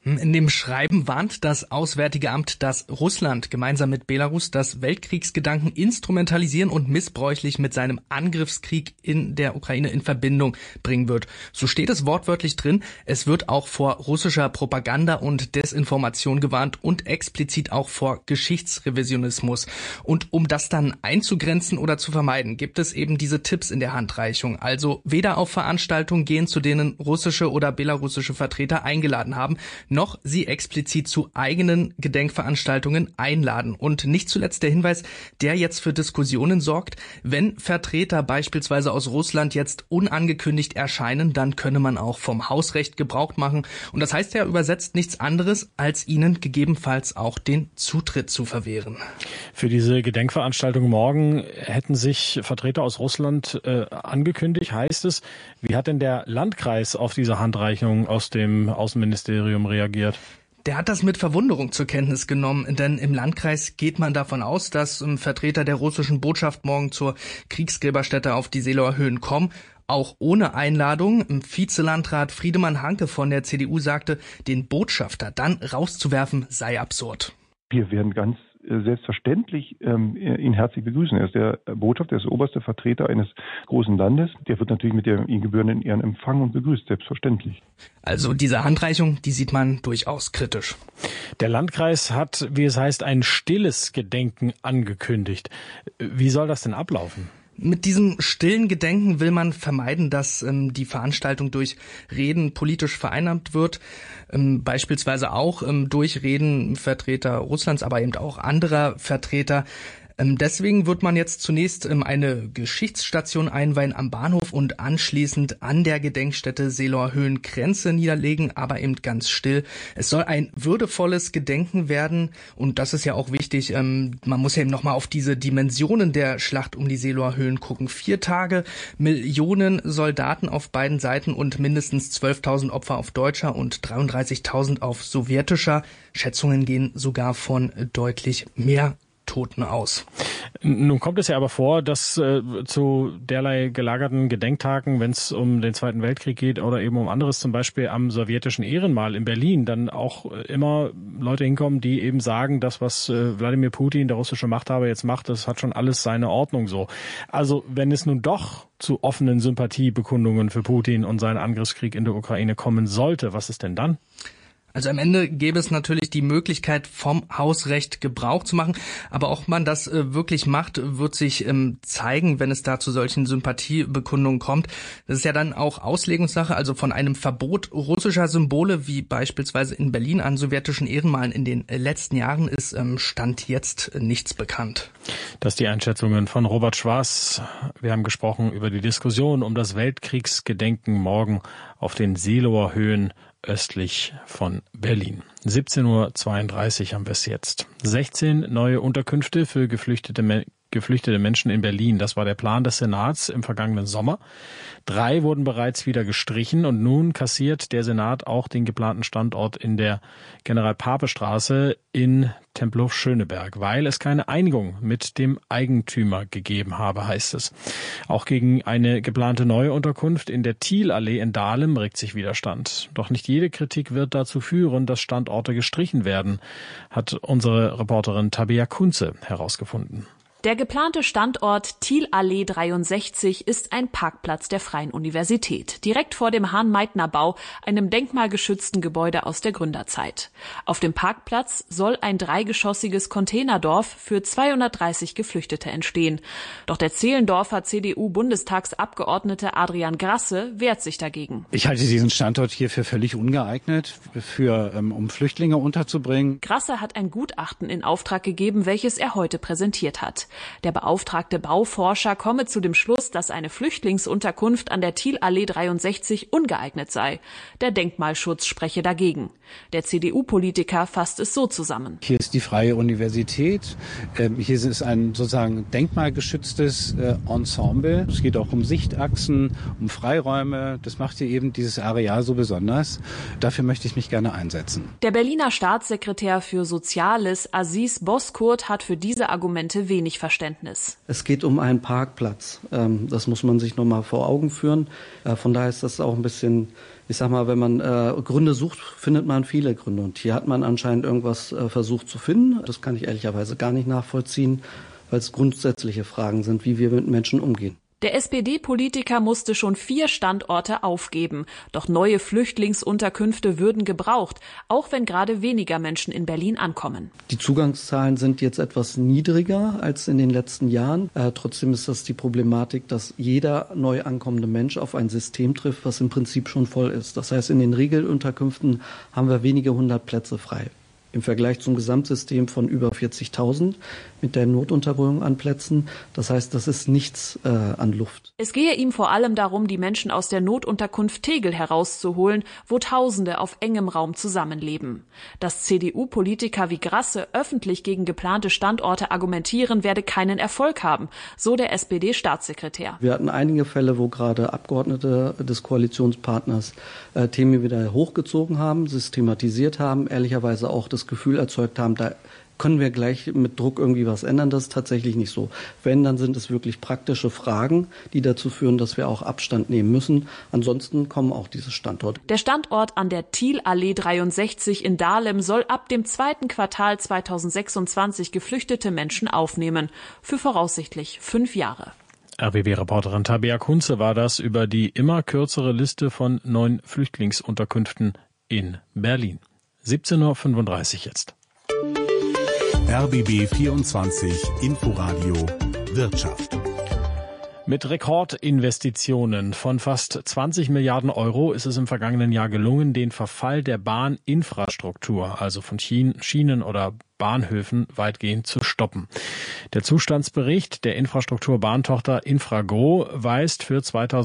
In dem Schreiben warnt das Auswärtige Amt, dass Russland gemeinsam mit Belarus das Weltkriegsgedanken instrumentalisieren und missbräuchlich mit seinem Angriffskrieg in der Ukraine in Verbindung bringen wird. So steht es wortwörtlich drin. Es wird auch vor russischer Propaganda und Desinformation gewarnt und explizit auch vor Geschichtsrevisionismus. Und um das dann einzugrenzen oder zu vermeiden, gibt es eben diese Tipps in der Handreichung. Also weder auf Veranstaltungen gehen, zu denen russische oder belarussische Vertreter eingeladen haben, noch sie explizit zu eigenen Gedenkveranstaltungen einladen. Und nicht zuletzt der Hinweis, der jetzt für Diskussionen sorgt: Wenn Vertreter beispielsweise aus Russland jetzt unangekündigt erscheinen, dann könne man auch vom Hausrecht Gebrauch machen. Und das heißt ja übersetzt nichts anderes, als ihnen gegebenenfalls auch den Zutritt zu verwehren. Für diese Gedenkveranstaltung morgen hätten sich Vertreter aus Russland angekündigt, heißt es. Wie hat denn der Landkreis auf diese Handreichung aus dem Außenministerium reagiert? Der hat das mit Verwunderung zur Kenntnis genommen, denn im Landkreis geht man davon aus, dass Vertreter der russischen Botschaft morgen zur Kriegsgräberstätte auf die Seeloer Höhen kommen. Auch ohne Einladung. Vizelandrat Friedemann Hanke von der CDU sagte, den Botschafter dann rauszuwerfen sei absurd. Wir werden ganz selbstverständlich ihn herzlich begrüßen. Er ist der Botschafter, er ist der oberste Vertreter eines großen Landes. Der wird natürlich mit der ihm gebührenden Ehren empfangen und begrüßt, selbstverständlich. Also diese Handreichung, die sieht man durchaus kritisch. Der Landkreis hat, wie es heißt, ein stilles Gedenken angekündigt. Wie soll das denn ablaufen? Mit diesem stillen Gedenken will man vermeiden, dass die Veranstaltung durch Reden politisch vereinnahmt wird, beispielsweise auch durch Reden Vertreter Russlands, aber eben auch anderer Vertreter. Deswegen wird man jetzt zunächst eine Geschichtsstation einweihen am Bahnhof und anschließend an der Gedenkstätte Seeloer Höhen Kränze niederlegen, aber eben ganz still. Es soll ein würdevolles Gedenken werden und das ist ja auch wichtig. Man muss ja eben nochmal auf diese Dimensionen der Schlacht um die Seeloer Höhen gucken. 4 Tage, Millionen Soldaten auf beiden Seiten und mindestens 12.000 Opfer auf deutscher und 33.000 auf sowjetischer. Schätzungen gehen sogar von deutlich mehr Toten aus. Nun kommt es ja aber vor, dass zu derlei gelagerten Gedenktagen, wenn es um den Zweiten Weltkrieg geht oder eben um anderes, zum Beispiel am sowjetischen Ehrenmal in Berlin, dann auch immer Leute hinkommen, die eben sagen, das, was Wladimir Putin, der russische Machthaber, jetzt macht, das hat schon alles seine Ordnung so. Also wenn es nun doch zu offenen Sympathiebekundungen für Putin und seinen Angriffskrieg in der Ukraine kommen sollte, was ist denn dann? Also am Ende gäbe es natürlich die Möglichkeit, vom Hausrecht Gebrauch zu machen. Aber ob man das wirklich macht, wird sich zeigen, wenn es da zu solchen Sympathiebekundungen kommt. Das ist ja dann auch Auslegungssache. Also von einem Verbot russischer Symbole, wie beispielsweise in Berlin an sowjetischen Ehrenmalen in den letzten Jahren, ist Stand jetzt nichts bekannt. Das die Einschätzungen von Robert Schwarz. Wir haben gesprochen über die Diskussion um das Weltkriegsgedenken morgen auf den Seeloer Höhen östlich von Berlin. 17:32 Uhr haben wir es jetzt. 16 neue Unterkünfte für geflüchtete Menschen in Berlin. Das war der Plan des Senats im vergangenen Sommer. 3 wurden bereits wieder gestrichen und nun kassiert der Senat auch den geplanten Standort in der General-Pape-Straße in Tempelhof-Schöneberg, weil es keine Einigung mit dem Eigentümer gegeben habe, heißt es. Auch gegen eine geplante neue Unterkunft in der Thielallee in Dahlem regt sich Widerstand. Doch nicht jede Kritik wird dazu führen, dass Standorte gestrichen werden, hat unsere Reporterin Tabea Kunze herausgefunden. Der geplante Standort Thielallee 63 ist ein Parkplatz der Freien Universität, direkt vor dem Hahn-Meitner-Bau, einem denkmalgeschützten Gebäude aus der Gründerzeit. Auf dem Parkplatz soll ein 3-geschossiges Containerdorf für 230 Geflüchtete entstehen. Doch der Zehlendorfer CDU-Bundestagsabgeordnete Adrian Grasse wehrt sich dagegen. Ich halte diesen Standort hier für völlig ungeeignet, um Flüchtlinge unterzubringen. Grasse hat ein Gutachten in Auftrag gegeben, welches er heute präsentiert hat. Der beauftragte Bauforscher komme zu dem Schluss, dass eine Flüchtlingsunterkunft an der Thielallee 63 ungeeignet sei. Der Denkmalschutz spreche dagegen. Der CDU-Politiker fasst es so zusammen. Hier ist die Freie Universität. Hier ist ein sozusagen denkmalgeschütztes Ensemble. Es geht auch um Sichtachsen, um Freiräume. Das macht hier eben dieses Areal so besonders. Dafür möchte ich mich gerne einsetzen. Der Berliner Staatssekretär für Soziales, Aziz Boskurt, hat für diese Argumente wenig wenig Verständnis. Es geht um einen Parkplatz. Das muss man sich nochmal vor Augen führen. Von daher ist das auch ein bisschen, ich sag mal, wenn man Gründe sucht, findet man viele Gründe. Und hier hat man anscheinend irgendwas versucht zu finden. Das kann ich ehrlicherweise gar nicht nachvollziehen, weil es grundsätzliche Fragen sind, wie wir mit Menschen umgehen. Der SPD-Politiker musste schon 4 Standorte aufgeben. Doch neue Flüchtlingsunterkünfte würden gebraucht, auch wenn gerade weniger Menschen in Berlin ankommen. Die Zugangszahlen sind jetzt etwas niedriger als in den letzten Jahren. Trotzdem ist das die Problematik, dass jeder neu ankommende Mensch auf ein System trifft, was im Prinzip schon voll ist. Das heißt, in den Regelunterkünften haben wir wenige 100 Plätze frei. Im Vergleich zum Gesamtsystem von über 40.000 mit der Notunterbringung an Plätzen. Das heißt, das ist nichts an Luft. Es gehe ihm vor allem darum, die Menschen aus der Notunterkunft Tegel herauszuholen, wo Tausende auf engem Raum zusammenleben. Dass CDU-Politiker wie Grasse öffentlich gegen geplante Standorte argumentieren, werde keinen Erfolg haben, so der SPD-Staatssekretär. Wir hatten einige Fälle, wo gerade Abgeordnete des Koalitionspartners Themen wieder hochgezogen haben, systematisiert haben, ehrlicherweise auch das Gefühl erzeugt haben, da können wir gleich mit Druck irgendwie was ändern. Das ist tatsächlich nicht so. Wenn, dann sind es wirklich praktische Fragen, die dazu führen, dass wir auch Abstand nehmen müssen. Ansonsten kommen auch diese Standorte. Der Standort an der Thielallee 63 in Dahlem soll ab dem 2. Quartal 2026 geflüchtete Menschen aufnehmen. Für voraussichtlich 5 Jahre. RBB-Reporterin Tabea Kunze war das über die immer kürzere Liste von 9 Flüchtlingsunterkünften in Berlin. 17:35 Uhr jetzt. RBB 24 Inforadio Wirtschaft. Mit Rekordinvestitionen von fast 20 Milliarden Euro ist es im vergangenen Jahr gelungen, den Verfall der Bahninfrastruktur, also von Schienen oder Bahnhöfen, weitgehend zu stoppen. Der Zustandsbericht der Infrastrukturbahntochter Infrago weist für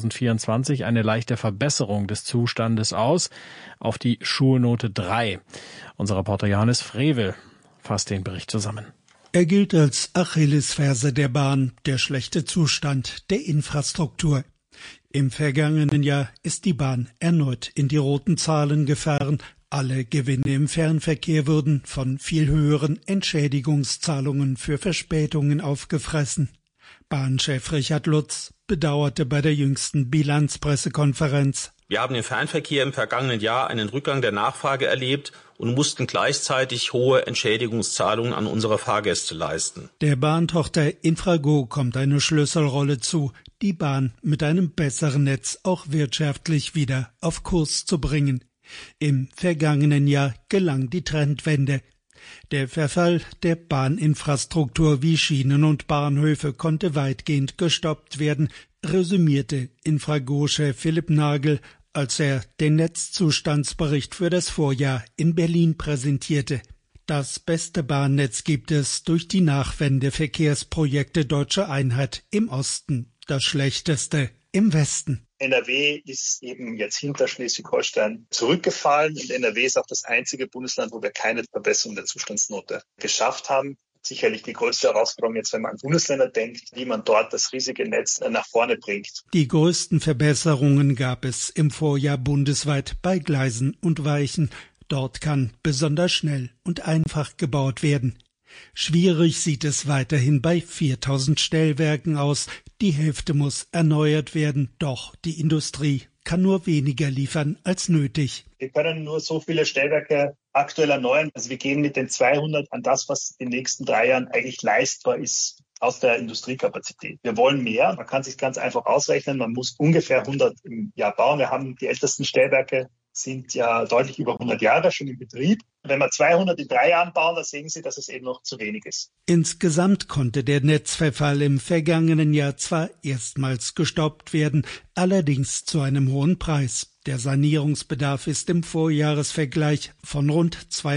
2024 eine leichte Verbesserung des Zustandes aus, auf die Schulnote 3. Unser Reporter Johannes Frevel fasst den Bericht zusammen. Er gilt als Achillesferse der Bahn, der schlechte Zustand der Infrastruktur. Im vergangenen Jahr ist die Bahn erneut in die roten Zahlen gefahren. Alle Gewinne im Fernverkehr wurden von viel höheren Entschädigungszahlungen für Verspätungen aufgefressen. Bahnchef Richard Lutz bedauerte bei der jüngsten Bilanzpressekonferenz: Wir haben im Fernverkehr im vergangenen Jahr einen Rückgang der Nachfrage erlebt und mussten gleichzeitig hohe Entschädigungszahlungen an unsere Fahrgäste leisten. Der Bahntochter Infrago kommt eine Schlüsselrolle zu, die Bahn mit einem besseren Netz auch wirtschaftlich wieder auf Kurs zu bringen. Im vergangenen Jahr gelang die Trendwende. Der Verfall der Bahninfrastruktur wie Schienen und Bahnhöfe konnte weitgehend gestoppt werden, resümierte Infrago-Chef Philipp Nagel, als er den Netzzustandsbericht für das Vorjahr in Berlin präsentierte. Das beste Bahnnetz gibt es durch die Nachwendeverkehrsprojekte Deutsche Einheit im Osten, das schlechteste im Westen. NRW ist eben jetzt hinter Schleswig-Holstein zurückgefallen und NRW ist auch das einzige Bundesland, wo wir keine Verbesserung der Zustandsnote geschafft haben. Sicherlich die größte Herausforderung jetzt, wenn man an Bundesländer denkt, wie man dort das riesige Netz nach vorne bringt. Die größten Verbesserungen gab es im Vorjahr bundesweit bei Gleisen und Weichen. Dort kann besonders schnell und einfach gebaut werden. Schwierig sieht es weiterhin bei 4000 Stellwerken aus. Die Hälfte muss erneuert werden, doch die Industrie kann nur weniger liefern als nötig. Wir können nur so viele Stellwerke aktuell erneuern. Also wir gehen mit den 200 an das, was in den nächsten 3 Jahren eigentlich leistbar ist aus der Industriekapazität. Wir wollen mehr. Man kann sich ganz einfach ausrechnen. Man muss ungefähr 100 im Jahr bauen. Wir haben die ältesten Stellwerke sind ja deutlich über 100 Jahre schon im Betrieb. Wenn wir 200 in 3 Jahren bauen, dann sehen Sie, dass es eben noch zu wenig ist. Insgesamt konnte der Netzverfall im vergangenen Jahr zwar erstmals gestoppt werden, allerdings zu einem hohen Preis. Der Sanierungsbedarf ist im Vorjahresvergleich von rund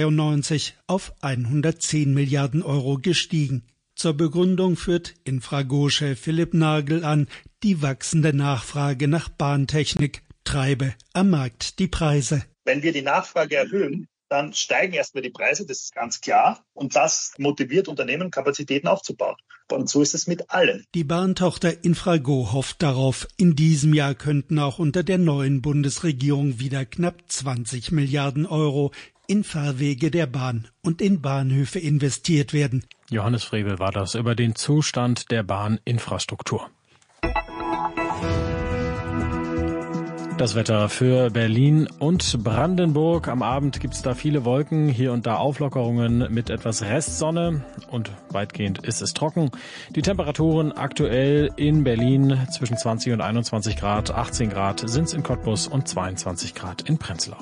92 auf 110 Milliarden Euro gestiegen. Zur Begründung führt Infrago-Chef Philipp Nagel an, die wachsende Nachfrage nach Bahntechnik treibe am Markt die Preise. Wenn wir die Nachfrage erhöhen, dann steigen erstmal die Preise, das ist ganz klar. Und das motiviert Unternehmen, Kapazitäten aufzubauen. Und so ist es mit allen. Die Bahntochter Infrago hofft darauf, in diesem Jahr könnten auch unter der neuen Bundesregierung wieder knapp 20 Milliarden Euro in Fahrwege der Bahn und in Bahnhöfe investiert werden. Johannes Frevel war das über den Zustand der Bahninfrastruktur. Das Wetter für Berlin und Brandenburg. Am Abend gibt's da viele Wolken, hier und da Auflockerungen mit etwas Restsonne und weitgehend ist es trocken. Die Temperaturen aktuell in Berlin zwischen 20 und 21 Grad, 18 Grad sind's in Cottbus und 22 Grad in Prenzlau.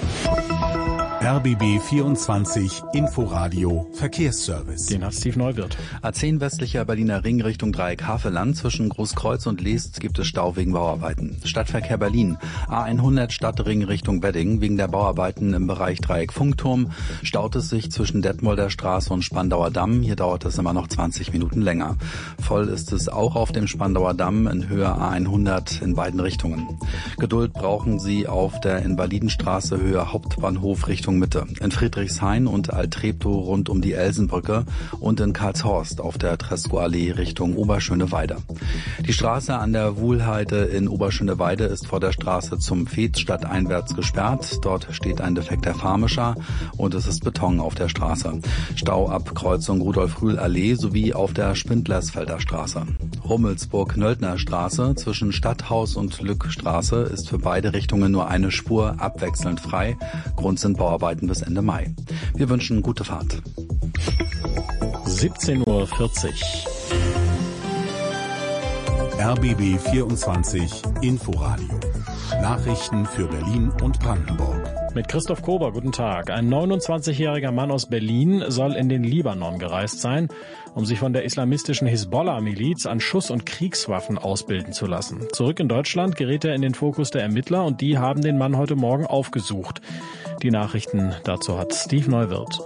RBB 24 Inforadio Verkehrsservice. Den hat Steve Neuwirth. A10 westlicher Berliner Ring Richtung Dreieck Havelland. Zwischen Großkreuz und Leest gibt es Stau wegen Bauarbeiten. Stadtverkehr Berlin. A100 Stadtring Richtung Wedding. Wegen der Bauarbeiten im Bereich Dreieck Funkturm staut es sich zwischen Detmolder Straße und Spandauer Damm. Hier dauert es immer noch 20 Minuten länger. Voll ist es auch auf dem Spandauer Damm in Höhe A100 in beiden Richtungen. Geduld brauchen Sie auf der Invalidenstraße Höhe Hauptbahnhof Richtung Mitte. In Friedrichshain und Altreptow rund um die Elsenbrücke und in Karlshorst auf der Tresco-Allee Richtung Oberschöneweide. Die Straße an der Wuhlheide in Oberschöneweide ist vor der Straße zum Veets stadteinwärts gesperrt. Dort steht ein defekter Fahrmischer und es ist Beton auf der Straße. Stau ab Kreuzung Rudolf-Rühl-Allee sowie auf der Spindlersfelder Straße. Rummelsburg-Nöldner Straße zwischen Stadthaus und Lückstraße ist für beide Richtungen nur eine Spur abwechselnd frei. Grund sind Bauarbeiten bis Ende Mai. Wir wünschen gute Fahrt. 17:40 Uhr. RBB 24 Inforadio. Nachrichten für Berlin und Brandenburg. Mit Christoph Kober, guten Tag. Ein 29-jähriger Mann aus Berlin soll in den Libanon gereist sein, um sich von der islamistischen Hisbollah-Miliz an Schuss- und Kriegswaffen ausbilden zu lassen. Zurück in Deutschland gerät er in den Fokus der Ermittler und die haben den Mann heute Morgen aufgesucht. Die Nachrichten dazu hat Steve Neuwirth.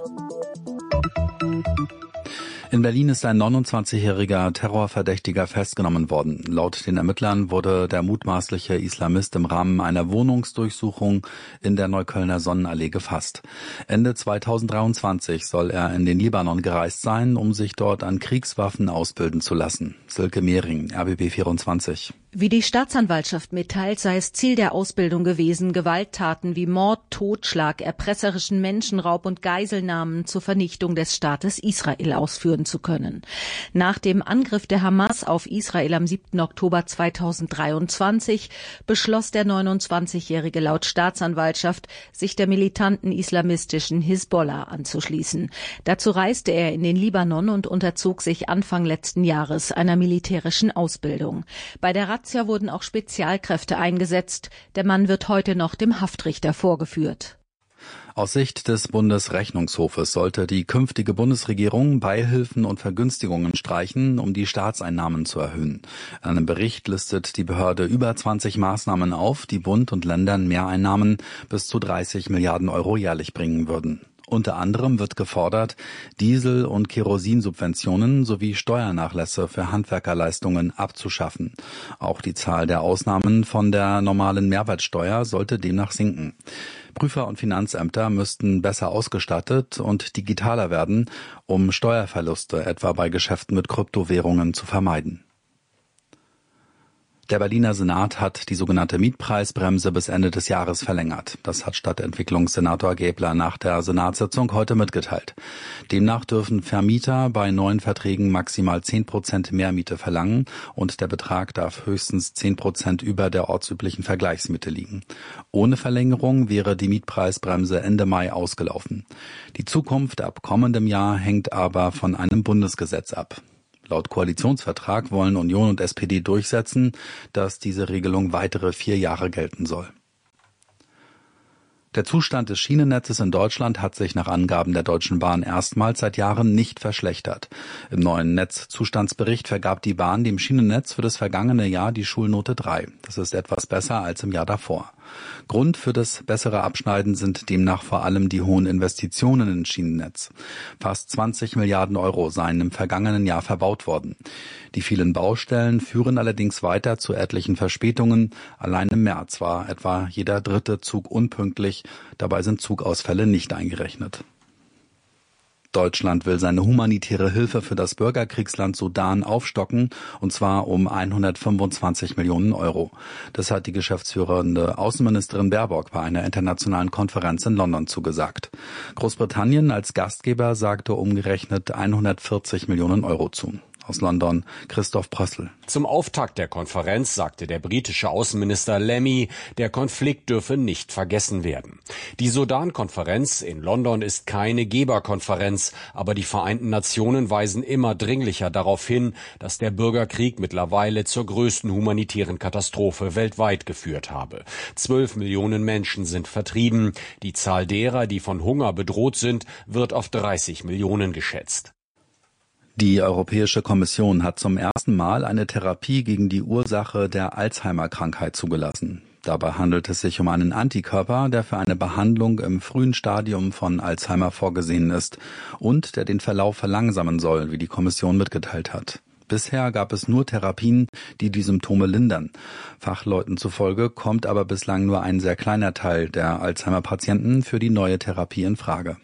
In Berlin ist ein 29-jähriger Terrorverdächtiger festgenommen worden. Laut den Ermittlern wurde der mutmaßliche Islamist im Rahmen einer Wohnungsdurchsuchung in der Neuköllner Sonnenallee gefasst. Ende 2023 soll er in den Libanon gereist sein, um sich dort an Kriegswaffen ausbilden zu lassen. Silke Mehring, RBB 24. Wie die Staatsanwaltschaft mitteilt, sei es Ziel der Ausbildung gewesen, Gewalttaten wie Mord, Totschlag, erpresserischen Menschenraub und Geiselnahmen zur Vernichtung des Staates Israel ausführen zu können. Nach dem Angriff der Hamas auf Israel am 7. Oktober 2023 beschloss der 29-Jährige laut Staatsanwaltschaft, sich der militanten islamistischen Hisbollah anzuschließen. Dazu reiste er in den Libanon und unterzog sich Anfang letzten Jahres einer militärischen Ausbildung. Bei der Razzia wurden auch Spezialkräfte eingesetzt. Der Mann wird heute noch dem Haftrichter vorgeführt. Aus Sicht des Bundesrechnungshofes sollte die künftige Bundesregierung Beihilfen und Vergünstigungen streichen, um die Staatseinnahmen zu erhöhen. In einem Bericht listet die Behörde über 20 Maßnahmen auf, die Bund und Ländern Mehreinnahmen bis zu 30 Milliarden Euro jährlich bringen würden. Unter anderem wird gefordert, Diesel- und Kerosinsubventionen sowie Steuernachlässe für Handwerkerleistungen abzuschaffen. Auch die Zahl der Ausnahmen von der normalen Mehrwertsteuer sollte demnach sinken. Prüfer und Finanzämter müssten besser ausgestattet und digitaler werden, um Steuerverluste etwa bei Geschäften mit Kryptowährungen zu vermeiden. Der Berliner Senat hat die sogenannte Mietpreisbremse bis Ende des Jahres verlängert. Das hat Stadtentwicklungssenator Gäbler nach der Senatssitzung heute mitgeteilt. Demnach dürfen Vermieter bei neuen Verträgen maximal 10% mehr Miete verlangen und der Betrag darf höchstens 10% über der ortsüblichen Vergleichsmiete liegen. Ohne Verlängerung wäre die Mietpreisbremse Ende Mai ausgelaufen. Die Zukunft ab kommendem Jahr hängt aber von einem Bundesgesetz ab. Laut Koalitionsvertrag wollen Union und SPD durchsetzen, dass diese Regelung weitere 4 Jahre gelten soll. Der Zustand des Schienennetzes in Deutschland hat sich nach Angaben der Deutschen Bahn erstmals seit Jahren nicht verschlechtert. Im neuen Netzzustandsbericht vergab die Bahn dem Schienennetz für das vergangene Jahr die Schulnote 3. Das ist etwas besser als im Jahr davor. Grund für das bessere Abschneiden sind demnach vor allem die hohen Investitionen ins Schienennetz. Fast 20 Milliarden Euro seien im vergangenen Jahr verbaut worden. Die vielen Baustellen führen allerdings weiter zu etlichen Verspätungen. Allein im März war etwa jeder 3. Zug unpünktlich. Dabei sind Zugausfälle nicht eingerechnet. Deutschland will seine humanitäre Hilfe für das Bürgerkriegsland Sudan aufstocken, und zwar um 125 Millionen Euro. Das hat die geschäftsführende Außenministerin Baerbock bei einer internationalen Konferenz in London zugesagt. Großbritannien als Gastgeber sagte umgerechnet 140 Millionen Euro zu. Aus London, Christoph Prössl. Zum Auftakt der Konferenz sagte der britische Außenminister Lammy, der Konflikt dürfe nicht vergessen werden. Die Sudan-Konferenz in London ist keine Geberkonferenz, aber die Vereinten Nationen weisen immer dringlicher darauf hin, dass der Bürgerkrieg mittlerweile zur größten humanitären Katastrophe weltweit geführt habe. 12 Millionen Menschen sind vertrieben. Die Zahl derer, die von Hunger bedroht sind, wird auf 30 Millionen geschätzt. Die Europäische Kommission hat zum ersten Mal eine Therapie gegen die Ursache der Alzheimer-Krankheit zugelassen. Dabei handelt es sich um einen Antikörper, der für eine Behandlung im frühen Stadium von Alzheimer vorgesehen ist und der den Verlauf verlangsamen soll, wie die Kommission mitgeteilt hat. Bisher gab es nur Therapien, die die Symptome lindern. Fachleuten zufolge kommt aber bislang nur ein sehr kleiner Teil der Alzheimer-Patienten für die neue Therapie in Frage.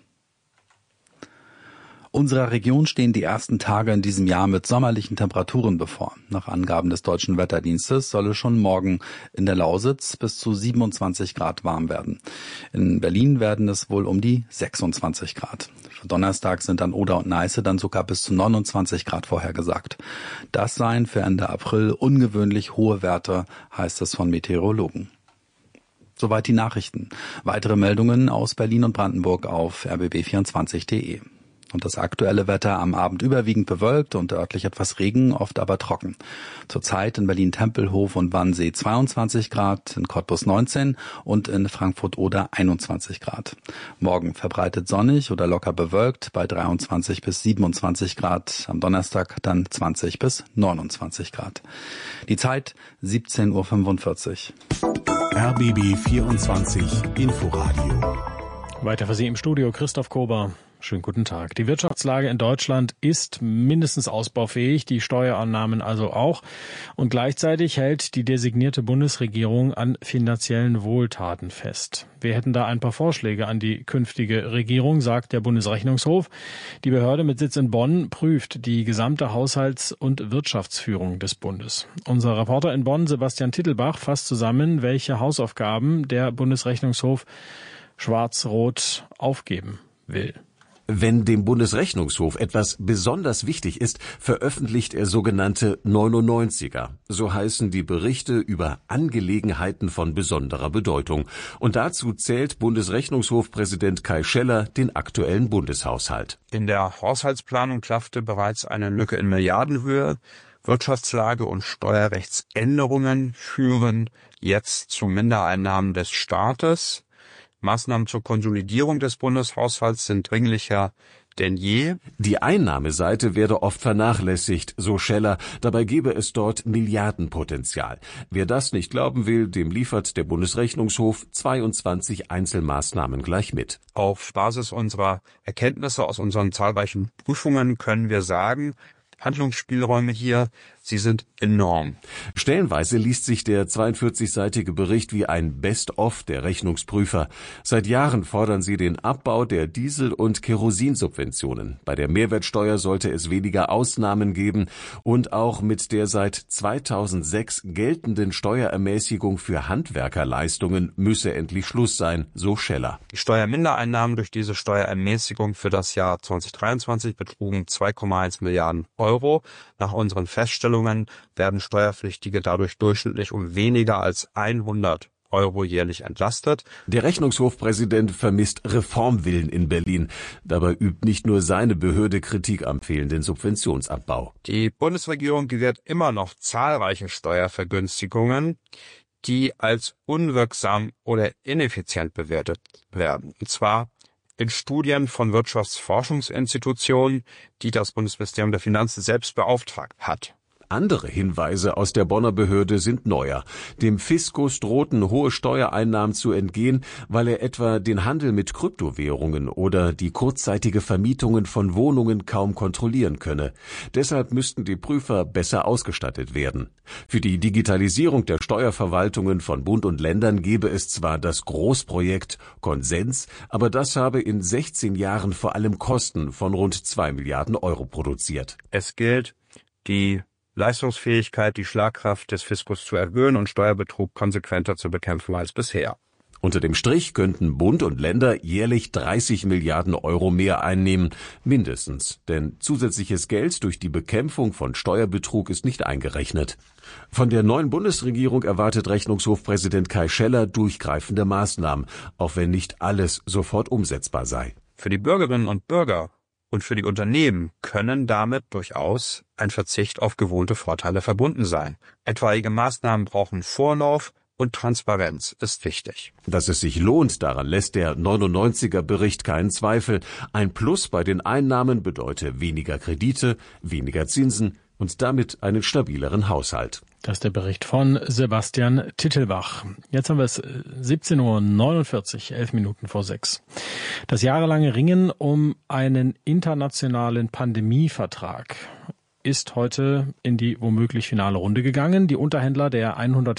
Unserer Region stehen die ersten Tage in diesem Jahr mit sommerlichen Temperaturen bevor. Nach Angaben des Deutschen Wetterdienstes soll es schon morgen in der Lausitz bis zu 27 Grad warm werden. In Berlin werden es wohl um die 26 Grad. Für Donnerstag sind an Oder und Neiße dann sogar bis zu 29 Grad vorhergesagt. Das seien für Ende April ungewöhnlich hohe Werte, heißt es von Meteorologen. Soweit die Nachrichten. Weitere Meldungen aus Berlin und Brandenburg auf rbb24.de. Und das aktuelle Wetter am Abend überwiegend bewölkt und örtlich etwas Regen, oft aber trocken. Zurzeit in Berlin-Tempelhof und Wannsee 22 Grad, in Cottbus 19 und in Frankfurt-Oder 21 Grad. Morgen verbreitet sonnig oder locker bewölkt bei 23 bis 27 Grad. Am Donnerstag dann 20 bis 29 Grad. Die Zeit 17:45 Uhr. RBB 24 Inforadio. Weiter für Sie im Studio Christoph Kober. Schönen guten Tag. Die Wirtschaftslage in Deutschland ist mindestens ausbaufähig, die Steuereinnahmen also auch. Und gleichzeitig hält die designierte Bundesregierung an finanziellen Wohltaten fest. Wir hätten da ein paar Vorschläge an die künftige Regierung, sagt der Bundesrechnungshof. Die Behörde mit Sitz in Bonn prüft die gesamte Haushalts- und Wirtschaftsführung des Bundes. Unser Reporter in Bonn, Sebastian Tittelbach, fasst zusammen, welche Hausaufgaben der Bundesrechnungshof schwarz-rot aufgeben will. Wenn dem Bundesrechnungshof etwas besonders wichtig ist, veröffentlicht er sogenannte 99er. So heißen die Berichte über Angelegenheiten von besonderer Bedeutung. Und dazu zählt Bundesrechnungshofpräsident Kai Scheller den aktuellen Bundeshaushalt. In der Haushaltsplanung klaffte bereits eine Lücke in Milliardenhöhe. Wirtschaftslage und Steuerrechtsänderungen führen jetzt zu Mindereinnahmen des Staates. Maßnahmen zur Konsolidierung des Bundeshaushalts sind dringlicher denn je. Die Einnahmeseite werde oft vernachlässigt, so Scheller. Dabei gebe es dort Milliardenpotenzial. Wer das nicht glauben will, dem liefert der Bundesrechnungshof 22 Einzelmaßnahmen gleich mit. Auf Basis unserer Erkenntnisse aus unseren zahlreichen Prüfungen können wir sagen, Handlungsspielräume hier, sie sind enorm. Stellenweise liest sich der 42-seitige Bericht wie ein Best-of der Rechnungsprüfer. Seit Jahren fordern sie den Abbau der Diesel- und Kerosinsubventionen. Bei der Mehrwertsteuer sollte es weniger Ausnahmen geben und auch mit der seit 2006 geltenden Steuerermäßigung für Handwerkerleistungen müsse endlich Schluss sein, so Scheller. Die Steuermindereinnahmen durch diese Steuerermäßigung für das Jahr 2023 betrugen 2,1 Milliarden Euro. Nach unseren Feststellungen werden Steuerpflichtige dadurch durchschnittlich um weniger als 100 Euro jährlich entlastet. Der Rechnungshofpräsident vermisst Reformwillen in Berlin. Dabei übt nicht nur seine Behörde Kritik am fehlenden Subventionsabbau. Die Bundesregierung gewährt immer noch zahlreiche Steuervergünstigungen, die als unwirksam oder ineffizient bewertet werden. Und zwar in Studien von Wirtschaftsforschungsinstitutionen, die das Bundesministerium der Finanzen selbst beauftragt hat. Andere Hinweise aus der Bonner Behörde sind neuer. Dem Fiskus drohten hohe Steuereinnahmen zu entgehen, weil er etwa den Handel mit Kryptowährungen oder die kurzzeitige Vermietungen von Wohnungen kaum kontrollieren könne. Deshalb müssten die Prüfer besser ausgestattet werden. Für die Digitalisierung der Steuerverwaltungen von Bund und Ländern gebe es zwar das Großprojekt Konsens, aber das habe in 16 Jahren vor allem Kosten von rund 2 Milliarden Euro produziert. Es gilt, die Leistungsfähigkeit, die Schlagkraft des Fiskus zu erhöhen und Steuerbetrug konsequenter zu bekämpfen als bisher. Unter dem Strich könnten Bund und Länder jährlich 30 Milliarden Euro mehr einnehmen, mindestens, denn zusätzliches Geld durch die Bekämpfung von Steuerbetrug ist nicht eingerechnet. Von der neuen Bundesregierung erwartet Rechnungshofpräsident Kai Scheller durchgreifende Maßnahmen, auch wenn nicht alles sofort umsetzbar sei. Für die Bürgerinnen und Bürger und für die Unternehmen können damit durchaus ein Verzicht auf gewohnte Vorteile verbunden sein. Etwaige Maßnahmen brauchen Vorlauf und Transparenz ist wichtig. Dass es sich lohnt, daran lässt der 99er-Bericht keinen Zweifel. Ein Plus bei den Einnahmen bedeute weniger Kredite, weniger Zinsen und damit einen stabileren Haushalt. Das ist der Bericht von Sebastian Tittelbach. Jetzt haben wir es 17:49 Uhr, 11 Minuten vor 6. Das jahrelange Ringen um einen internationalen Pandemievertrag ist heute in die womöglich finale Runde gegangen. Die Unterhändler der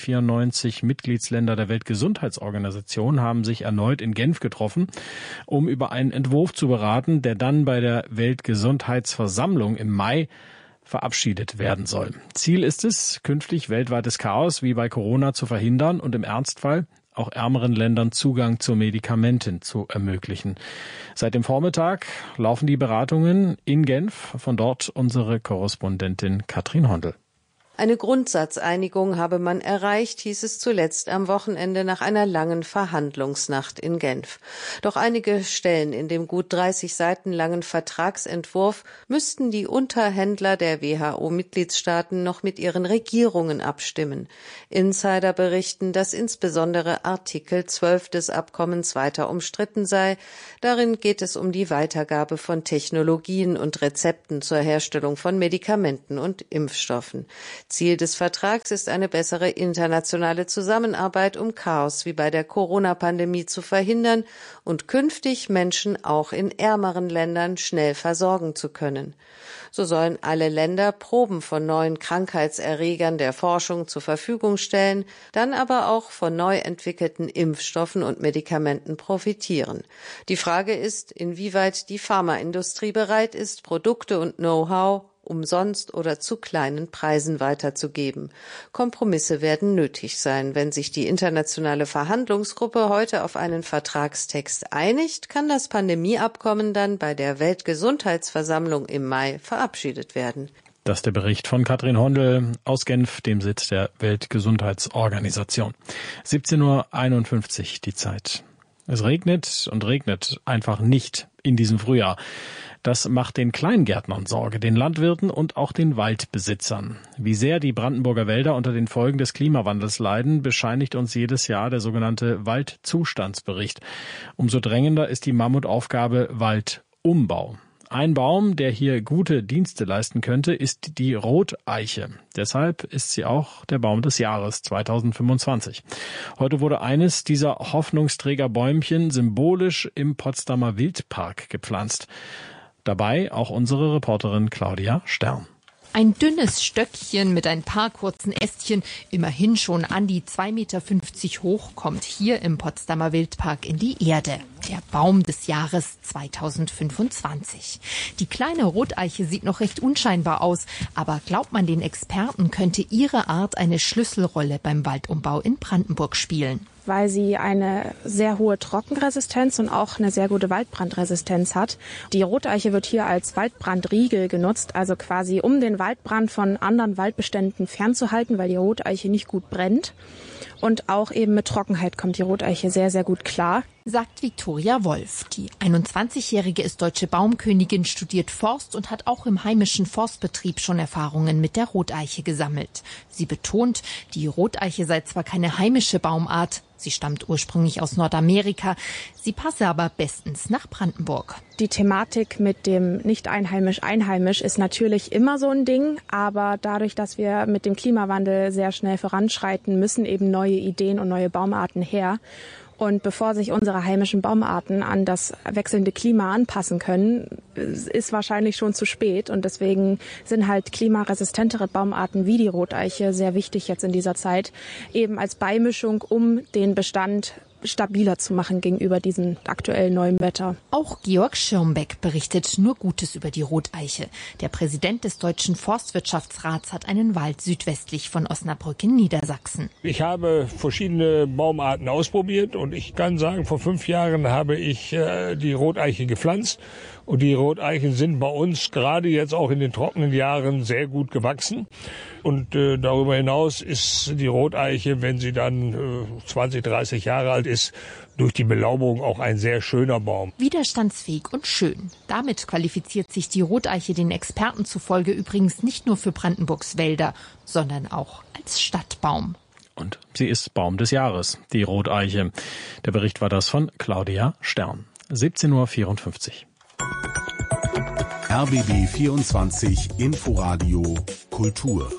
194 Mitgliedsländer der Weltgesundheitsorganisation haben sich erneut in Genf getroffen, um über einen Entwurf zu beraten, der dann bei der Weltgesundheitsversammlung im Mai verabschiedet werden soll. Ziel ist es, künftig weltweites Chaos wie bei Corona zu verhindern und im Ernstfall auch ärmeren Ländern Zugang zu Medikamenten zu ermöglichen. Seit dem Vormittag laufen die Beratungen in Genf. Von dort unsere Korrespondentin Katrin Hondel. Eine Grundsatzeinigung habe man erreicht, hieß es zuletzt am Wochenende nach einer langen Verhandlungsnacht in Genf. Doch einige Stellen in dem gut 30 Seiten langen Vertragsentwurf müssten die Unterhändler der WHO-Mitgliedstaaten noch mit ihren Regierungen abstimmen. Insider berichten, dass insbesondere Artikel 12 des Abkommens weiter umstritten sei. Darin geht es um die Weitergabe von Technologien und Rezepten zur Herstellung von Medikamenten und Impfstoffen. Ziel des Vertrags ist eine bessere internationale Zusammenarbeit, um Chaos wie bei der Corona-Pandemie zu verhindern und künftig Menschen auch in ärmeren Ländern schnell versorgen zu können. So sollen alle Länder Proben von neuen Krankheitserregern der Forschung zur Verfügung stellen, dann aber auch von neu entwickelten Impfstoffen und Medikamenten profitieren. Die Frage ist, inwieweit die Pharmaindustrie bereit ist, Produkte und Know-how umsonst oder zu kleinen Preisen weiterzugeben. Kompromisse werden nötig sein. Wenn sich die internationale Verhandlungsgruppe heute auf einen Vertragstext einigt, kann das Pandemieabkommen dann bei der Weltgesundheitsversammlung im Mai verabschiedet werden. Das ist der Bericht von Katrin Hondel aus Genf, dem Sitz der Weltgesundheitsorganisation. 17:51 Uhr die Zeit. Es regnet und regnet einfach nicht in diesem Frühjahr. Das macht den Kleingärtnern Sorge, den Landwirten und auch den Waldbesitzern. Wie sehr die Brandenburger Wälder unter den Folgen des Klimawandels leiden, bescheinigt uns jedes Jahr der sogenannte Waldzustandsbericht. Umso drängender ist die Mammutaufgabe Waldumbau. Ein Baum, der hier gute Dienste leisten könnte, ist die Roteiche. Deshalb ist sie auch der Baum des Jahres 2025. Heute wurde eines dieser Hoffnungsträgerbäumchen symbolisch im Potsdamer Wildpark gepflanzt. Dabei auch unsere Reporterin Claudia Stern. Ein dünnes Stöckchen mit ein paar kurzen Ästchen, immerhin schon an die 2,50 Meter hoch, kommt hier im Potsdamer Wildpark in die Erde. Der Baum des Jahres 2025. Die kleine Roteiche sieht noch recht unscheinbar aus, aber glaubt man den Experten, könnte ihre Art eine Schlüsselrolle beim Waldumbau in Brandenburg spielen. Weil sie eine sehr hohe Trockenresistenz und auch eine sehr gute Waldbrandresistenz hat. Die Roteiche wird hier als Waldbrandriegel genutzt, also quasi um den Waldbrand von anderen Waldbeständen fernzuhalten, weil die Roteiche nicht gut brennt. Und auch eben mit Trockenheit kommt die Roteiche sehr, sehr gut klar. sagt Viktoria Wolf. Die 21-Jährige ist deutsche Baumkönigin, studiert Forst und hat auch im heimischen Forstbetrieb schon Erfahrungen mit der Roteiche gesammelt. Sie betont, die Roteiche sei zwar keine heimische Baumart, sie stammt ursprünglich aus Nordamerika, sie passe aber bestens nach Brandenburg. Die Thematik mit dem nicht einheimisch ist natürlich immer so ein Ding, aber dadurch, dass wir mit dem Klimawandel sehr schnell voranschreiten, müssen eben neue Ideen und neue Baumarten her. Und bevor sich unsere heimischen Baumarten an das wechselnde Klima anpassen können, ist wahrscheinlich schon zu spät. Und deswegen sind halt klimaresistentere Baumarten wie die Roteiche sehr wichtig jetzt in dieser Zeit, eben als Beimischung, um den Bestand stabiler zu machen gegenüber diesem aktuellen neuen Wetter. Auch Georg Schirmbeck berichtet nur Gutes über die Roteiche. Der Präsident des Deutschen Forstwirtschaftsrats hat einen Wald südwestlich von Osnabrück in Niedersachsen. Ich habe verschiedene Baumarten ausprobiert und ich kann sagen, vor 5 Jahren habe ich die Roteiche gepflanzt. Und die Roteichen sind bei uns gerade jetzt auch in den trockenen Jahren sehr gut gewachsen. Und darüber hinaus ist die Roteiche, wenn sie dann 20, 30 Jahre alt ist, durch die Belaubung auch ein sehr schöner Baum. Widerstandsfähig und schön. Damit qualifiziert sich die Roteiche den Experten zufolge übrigens nicht nur für Brandenburgs Wälder, sondern auch als Stadtbaum. Und sie ist Baum des Jahres, die Roteiche. Der Bericht war das von Claudia Stern. 17:54 Uhr. RBB 24 Inforadio Kultur.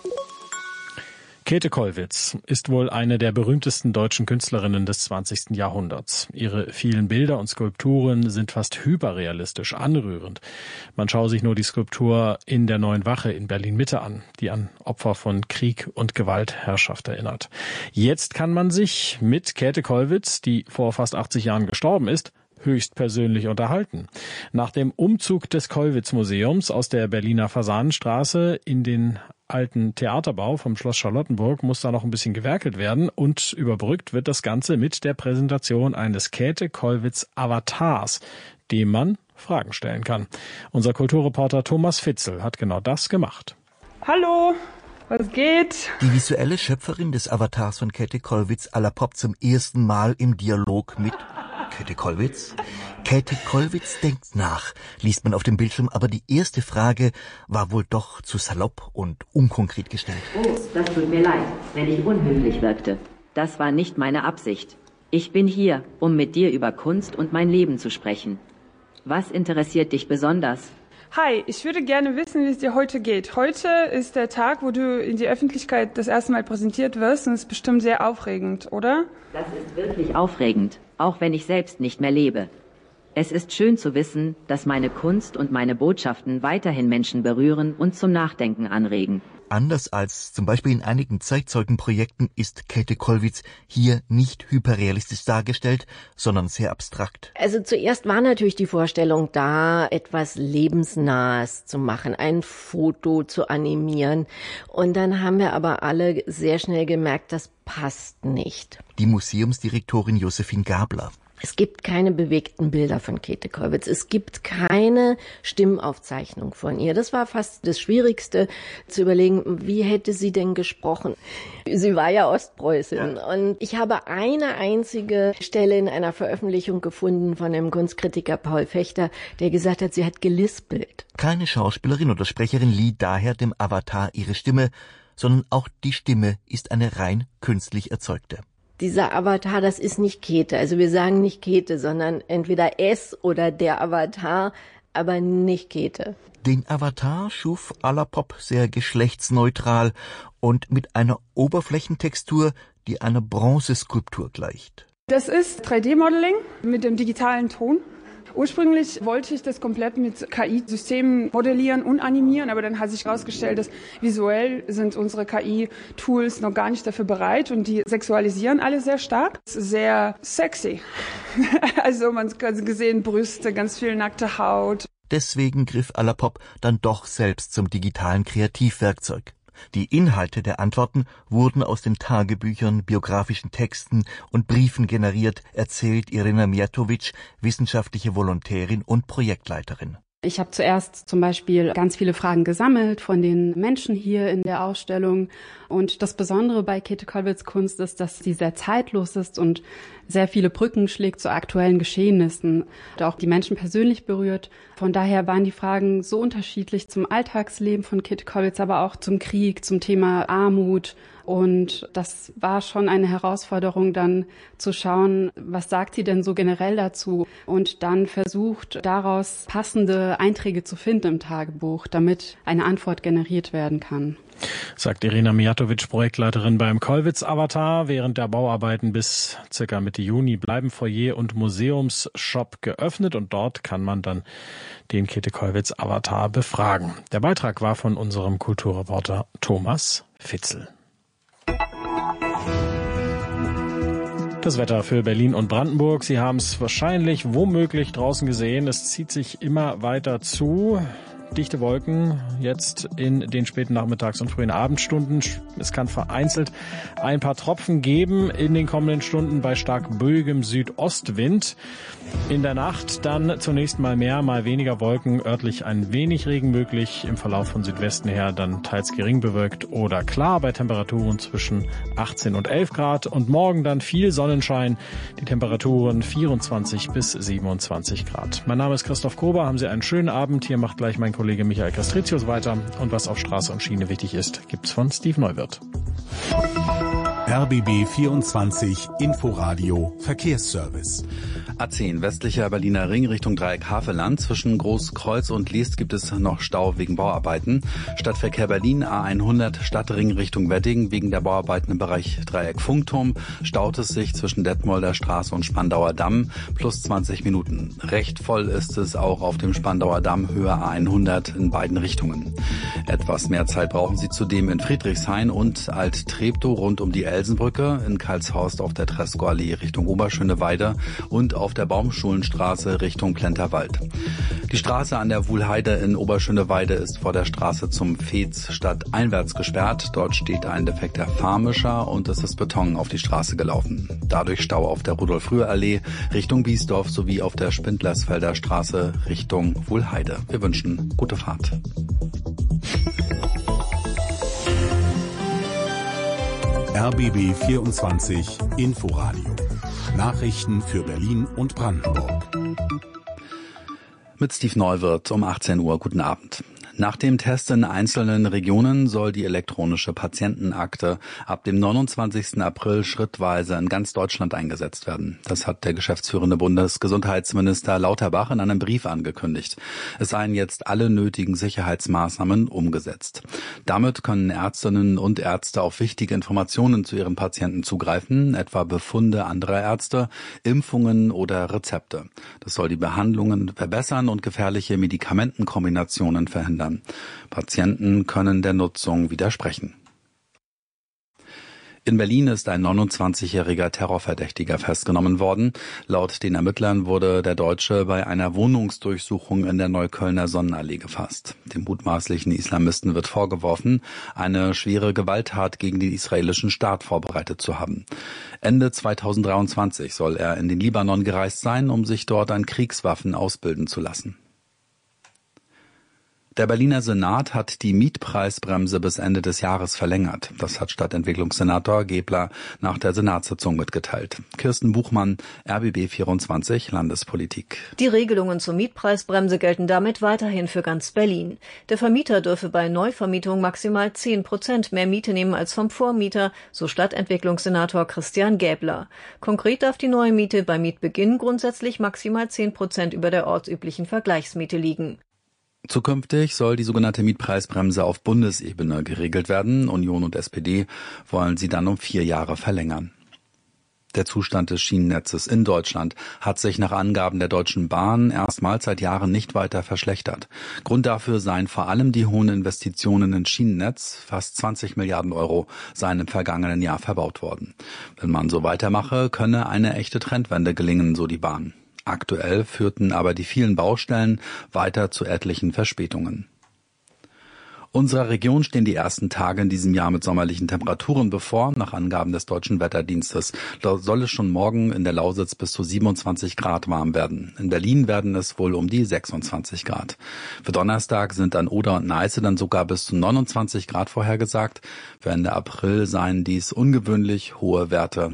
Käthe Kollwitz ist wohl eine der berühmtesten deutschen Künstlerinnen des 20. Jahrhunderts. Ihre vielen Bilder und Skulpturen sind fast hyperrealistisch, anrührend. Man schaue sich nur die Skulptur in der Neuen Wache in Berlin-Mitte an, die an Opfer von Krieg und Gewaltherrschaft erinnert. Jetzt kann man sich mit Käthe Kollwitz, die vor fast 80 Jahren gestorben ist, höchstpersönlich unterhalten. Nach dem Umzug des Kollwitz-Museums aus der Berliner Fasanenstraße in den alten Theaterbau vom Schloss Charlottenburg muss da noch ein bisschen gewerkelt werden und überbrückt wird das Ganze mit der Präsentation eines Käthe Kollwitz-Avatars, dem man Fragen stellen kann. Unser Kulturreporter Thomas Fitzel hat genau das gemacht. Hallo, was geht? Die visuelle Schöpferin des Avatars von Käthe Kollwitz à la Pop zum ersten Mal im Dialog mit Käthe Kollwitz. Käthe Kollwitz denkt nach, liest man auf dem Bildschirm, aber die erste Frage war wohl doch zu salopp und unkonkret gestellt. Oh, das tut mir leid, wenn ich unhöflich wirkte. Das war nicht meine Absicht. Ich bin hier, um mit dir über Kunst und mein Leben zu sprechen. Was interessiert dich besonders? Hi, ich würde gerne wissen, wie es dir heute geht. Heute ist der Tag, wo du in die Öffentlichkeit das erste Mal präsentiert wirst und es ist bestimmt sehr aufregend, oder? Das ist wirklich aufregend, auch wenn ich selbst nicht mehr lebe. Es ist schön zu wissen, dass meine Kunst und meine Botschaften weiterhin Menschen berühren und zum Nachdenken anregen. Anders als zum Beispiel in einigen Zeitzeugenprojekten ist Käthe Kollwitz hier nicht hyperrealistisch dargestellt, sondern sehr abstrakt. Also zuerst war natürlich die Vorstellung da, etwas Lebensnahes zu machen, ein Foto zu animieren. Und dann haben wir aber alle sehr schnell gemerkt, das passt nicht. Die Museumsdirektorin Josephine Gabler. Es gibt keine bewegten Bilder von Käthe Kollwitz. Es gibt keine Stimmaufzeichnung von ihr. Das war fast das Schwierigste, zu überlegen, wie hätte sie denn gesprochen. Sie war ja Ostpreußin. Ja. Und ich habe eine einzige Stelle in einer Veröffentlichung gefunden von dem Kunstkritiker Paul Fechter, der gesagt hat, sie hat gelispelt. Keine Schauspielerin oder Sprecherin lieh daher dem Avatar ihre Stimme, sondern auch die Stimme ist eine rein künstlich erzeugte. Dieser Avatar, das ist nicht Käthe. Also wir sagen nicht Käthe, sondern entweder es oder der Avatar, aber nicht Käthe. Den Avatar schuf à la Pop sehr geschlechtsneutral und mit einer Oberflächentextur, die einer Bronzeskulptur gleicht. Das ist 3D-Modeling mit dem digitalen Ton. Ursprünglich wollte ich das komplett mit KI-Systemen modellieren und animieren, aber dann hat sich herausgestellt, dass visuell sind unsere KI-Tools noch gar nicht dafür bereit und die sexualisieren alle sehr stark. Sehr sexy. Also man hat gesehen, Brüste, ganz viel nackte Haut. Deswegen griff à la Pop dann doch selbst zum digitalen Kreativwerkzeug. Die Inhalte der Antworten wurden aus den Tagebüchern, biografischen Texten und Briefen generiert, erzählt Irina Mijatovic, wissenschaftliche Volontärin und Projektleiterin. Ich habe zuerst zum Beispiel ganz viele Fragen gesammelt von den Menschen hier in der Ausstellung. Und das Besondere bei Käthe Kollwitz Kunst ist, dass sie sehr zeitlos ist und sehr viele Brücken schlägt zu aktuellen Geschehnissen und auch die Menschen persönlich berührt. Von daher waren die Fragen so unterschiedlich zum Alltagsleben von Käthe Kollwitz, aber auch zum Krieg, zum Thema Armut. Und das war schon eine Herausforderung, dann zu schauen, was sagt sie denn so generell dazu? Und dann versucht, daraus passende Einträge zu finden im Tagebuch, damit eine Antwort generiert werden kann. Sagt Irina Mijatovic, Projektleiterin beim Kollwitz-Avatar. Während der Bauarbeiten bis circa Mitte Juni bleiben Foyer und Museumsshop geöffnet und dort kann man dann den Käthe Kollwitz-Avatar befragen. Der Beitrag war von unserem Kulturreporter Thomas Fitzel. Das Wetter für Berlin und Brandenburg. Sie haben es wahrscheinlich womöglich draußen gesehen. Es zieht sich immer weiter zu. Dichte Wolken jetzt in den späten Nachmittags- und frühen Abendstunden. Es kann vereinzelt ein paar Tropfen geben in den kommenden Stunden bei stark böigem Südostwind. In der Nacht dann zunächst mal mehr, mal weniger Wolken, örtlich ein wenig Regen möglich, im Verlauf von Südwesten her dann teils gering bewölkt oder klar bei Temperaturen zwischen 18 und 11 Grad und morgen dann viel Sonnenschein, die Temperaturen 24 bis 27 Grad. Mein Name ist Christoph Kober, haben Sie einen schönen Abend, hier macht gleich mein Kollege Michael Castricius weiter und was auf Straße und Schiene wichtig ist, gibt's von Steve Neuwirth. RBB 24 Inforadio Verkehrsservice. A10 westlicher Berliner Ring Richtung Dreieck Havelland. Zwischen Großkreuz und Liest gibt es noch Stau wegen Bauarbeiten. Stadtverkehr Berlin A100 Stadtring Richtung Wedding. Wegen der Bauarbeiten im Bereich Dreieck Funkturm staut es sich zwischen Detmolder Straße und Spandauer Damm plus 20 Minuten. Recht voll ist es auch auf dem Spandauer Damm Höhe A100 in beiden Richtungen. Etwas mehr Zeit brauchen Sie zudem in Friedrichshain und Alt-Treptow rund um die Elsenbrücke, in Karlshorst auf der Tresckow-Allee Richtung Oberschöneweide und auf der Baumschulenstraße Richtung Plenterwald. Die Straße an der Wuhlheide in Oberschöneweide ist vor der Straße zum Veets stadteinwärts gesperrt. Dort steht ein defekter Fahrmischer und es ist Beton auf die Straße gelaufen. Dadurch Stau auf der Rudolf-Rühr-Allee Richtung Biesdorf sowie auf der Spindlersfelder Straße Richtung Wuhlheide. Wir wünschen gute Fahrt. RBB 24 Inforadio. Nachrichten für Berlin und Brandenburg. Mit Steve Neuwirth um 18 Uhr. Guten Abend. Nach dem Test in einzelnen Regionen soll die elektronische Patientenakte ab dem 29. April schrittweise in ganz Deutschland eingesetzt werden. Das hat der geschäftsführende Bundesgesundheitsminister Lauterbach in einem Brief angekündigt. Es seien jetzt alle nötigen Sicherheitsmaßnahmen umgesetzt. Damit können Ärztinnen und Ärzte auf wichtige Informationen zu ihren Patienten zugreifen, etwa Befunde anderer Ärzte, Impfungen oder Rezepte. Das soll die Behandlungen verbessern und gefährliche Medikamentenkombinationen verhindern. Patienten können der Nutzung widersprechen. In Berlin ist ein 29-jähriger Terrorverdächtiger festgenommen worden. Laut den Ermittlern wurde der Deutsche bei einer Wohnungsdurchsuchung in der Neuköllner Sonnenallee gefasst. Dem mutmaßlichen Islamisten wird vorgeworfen, eine schwere Gewalttat gegen den israelischen Staat vorbereitet zu haben. Ende 2023 soll er in den Libanon gereist sein, um sich dort an Kriegswaffen ausbilden zu lassen. Der Berliner Senat hat die Mietpreisbremse bis Ende des Jahres verlängert. Das hat Stadtentwicklungssenator Gebler nach der Senatssitzung mitgeteilt. Kirsten Buchmann, RBB 24 Landespolitik. Die Regelungen zur Mietpreisbremse gelten damit weiterhin für ganz Berlin. Der Vermieter dürfe bei Neuvermietung maximal 10% mehr Miete nehmen als vom Vormieter, so Stadtentwicklungssenator Christian Gäbler. Konkret darf die neue Miete bei Mietbeginn grundsätzlich maximal 10% über der ortsüblichen Vergleichsmiete liegen. Zukünftig soll die sogenannte Mietpreisbremse auf Bundesebene geregelt werden. Union und SPD wollen sie dann um 4 Jahre verlängern. Der Zustand des Schienennetzes in Deutschland hat sich nach Angaben der Deutschen Bahn erstmals seit Jahren nicht weiter verschlechtert. Grund dafür seien vor allem die hohen Investitionen ins Schienennetz. Fast 20 Milliarden Euro seien im vergangenen Jahr verbaut worden. Wenn man so weitermache, könne eine echte Trendwende gelingen, so die Bahn. Aktuell führten aber die vielen Baustellen weiter zu etlichen Verspätungen. Unserer Region stehen die ersten Tage in diesem Jahr mit sommerlichen Temperaturen bevor. Nach Angaben des Deutschen Wetterdienstes soll es schon morgen in der Lausitz bis zu 27 Grad warm werden. In Berlin werden es wohl um die 26 Grad. Für Donnerstag sind an Oder und Neiße dann sogar bis zu 29 Grad vorhergesagt. Für Ende April seien dies ungewöhnlich hohe Werte.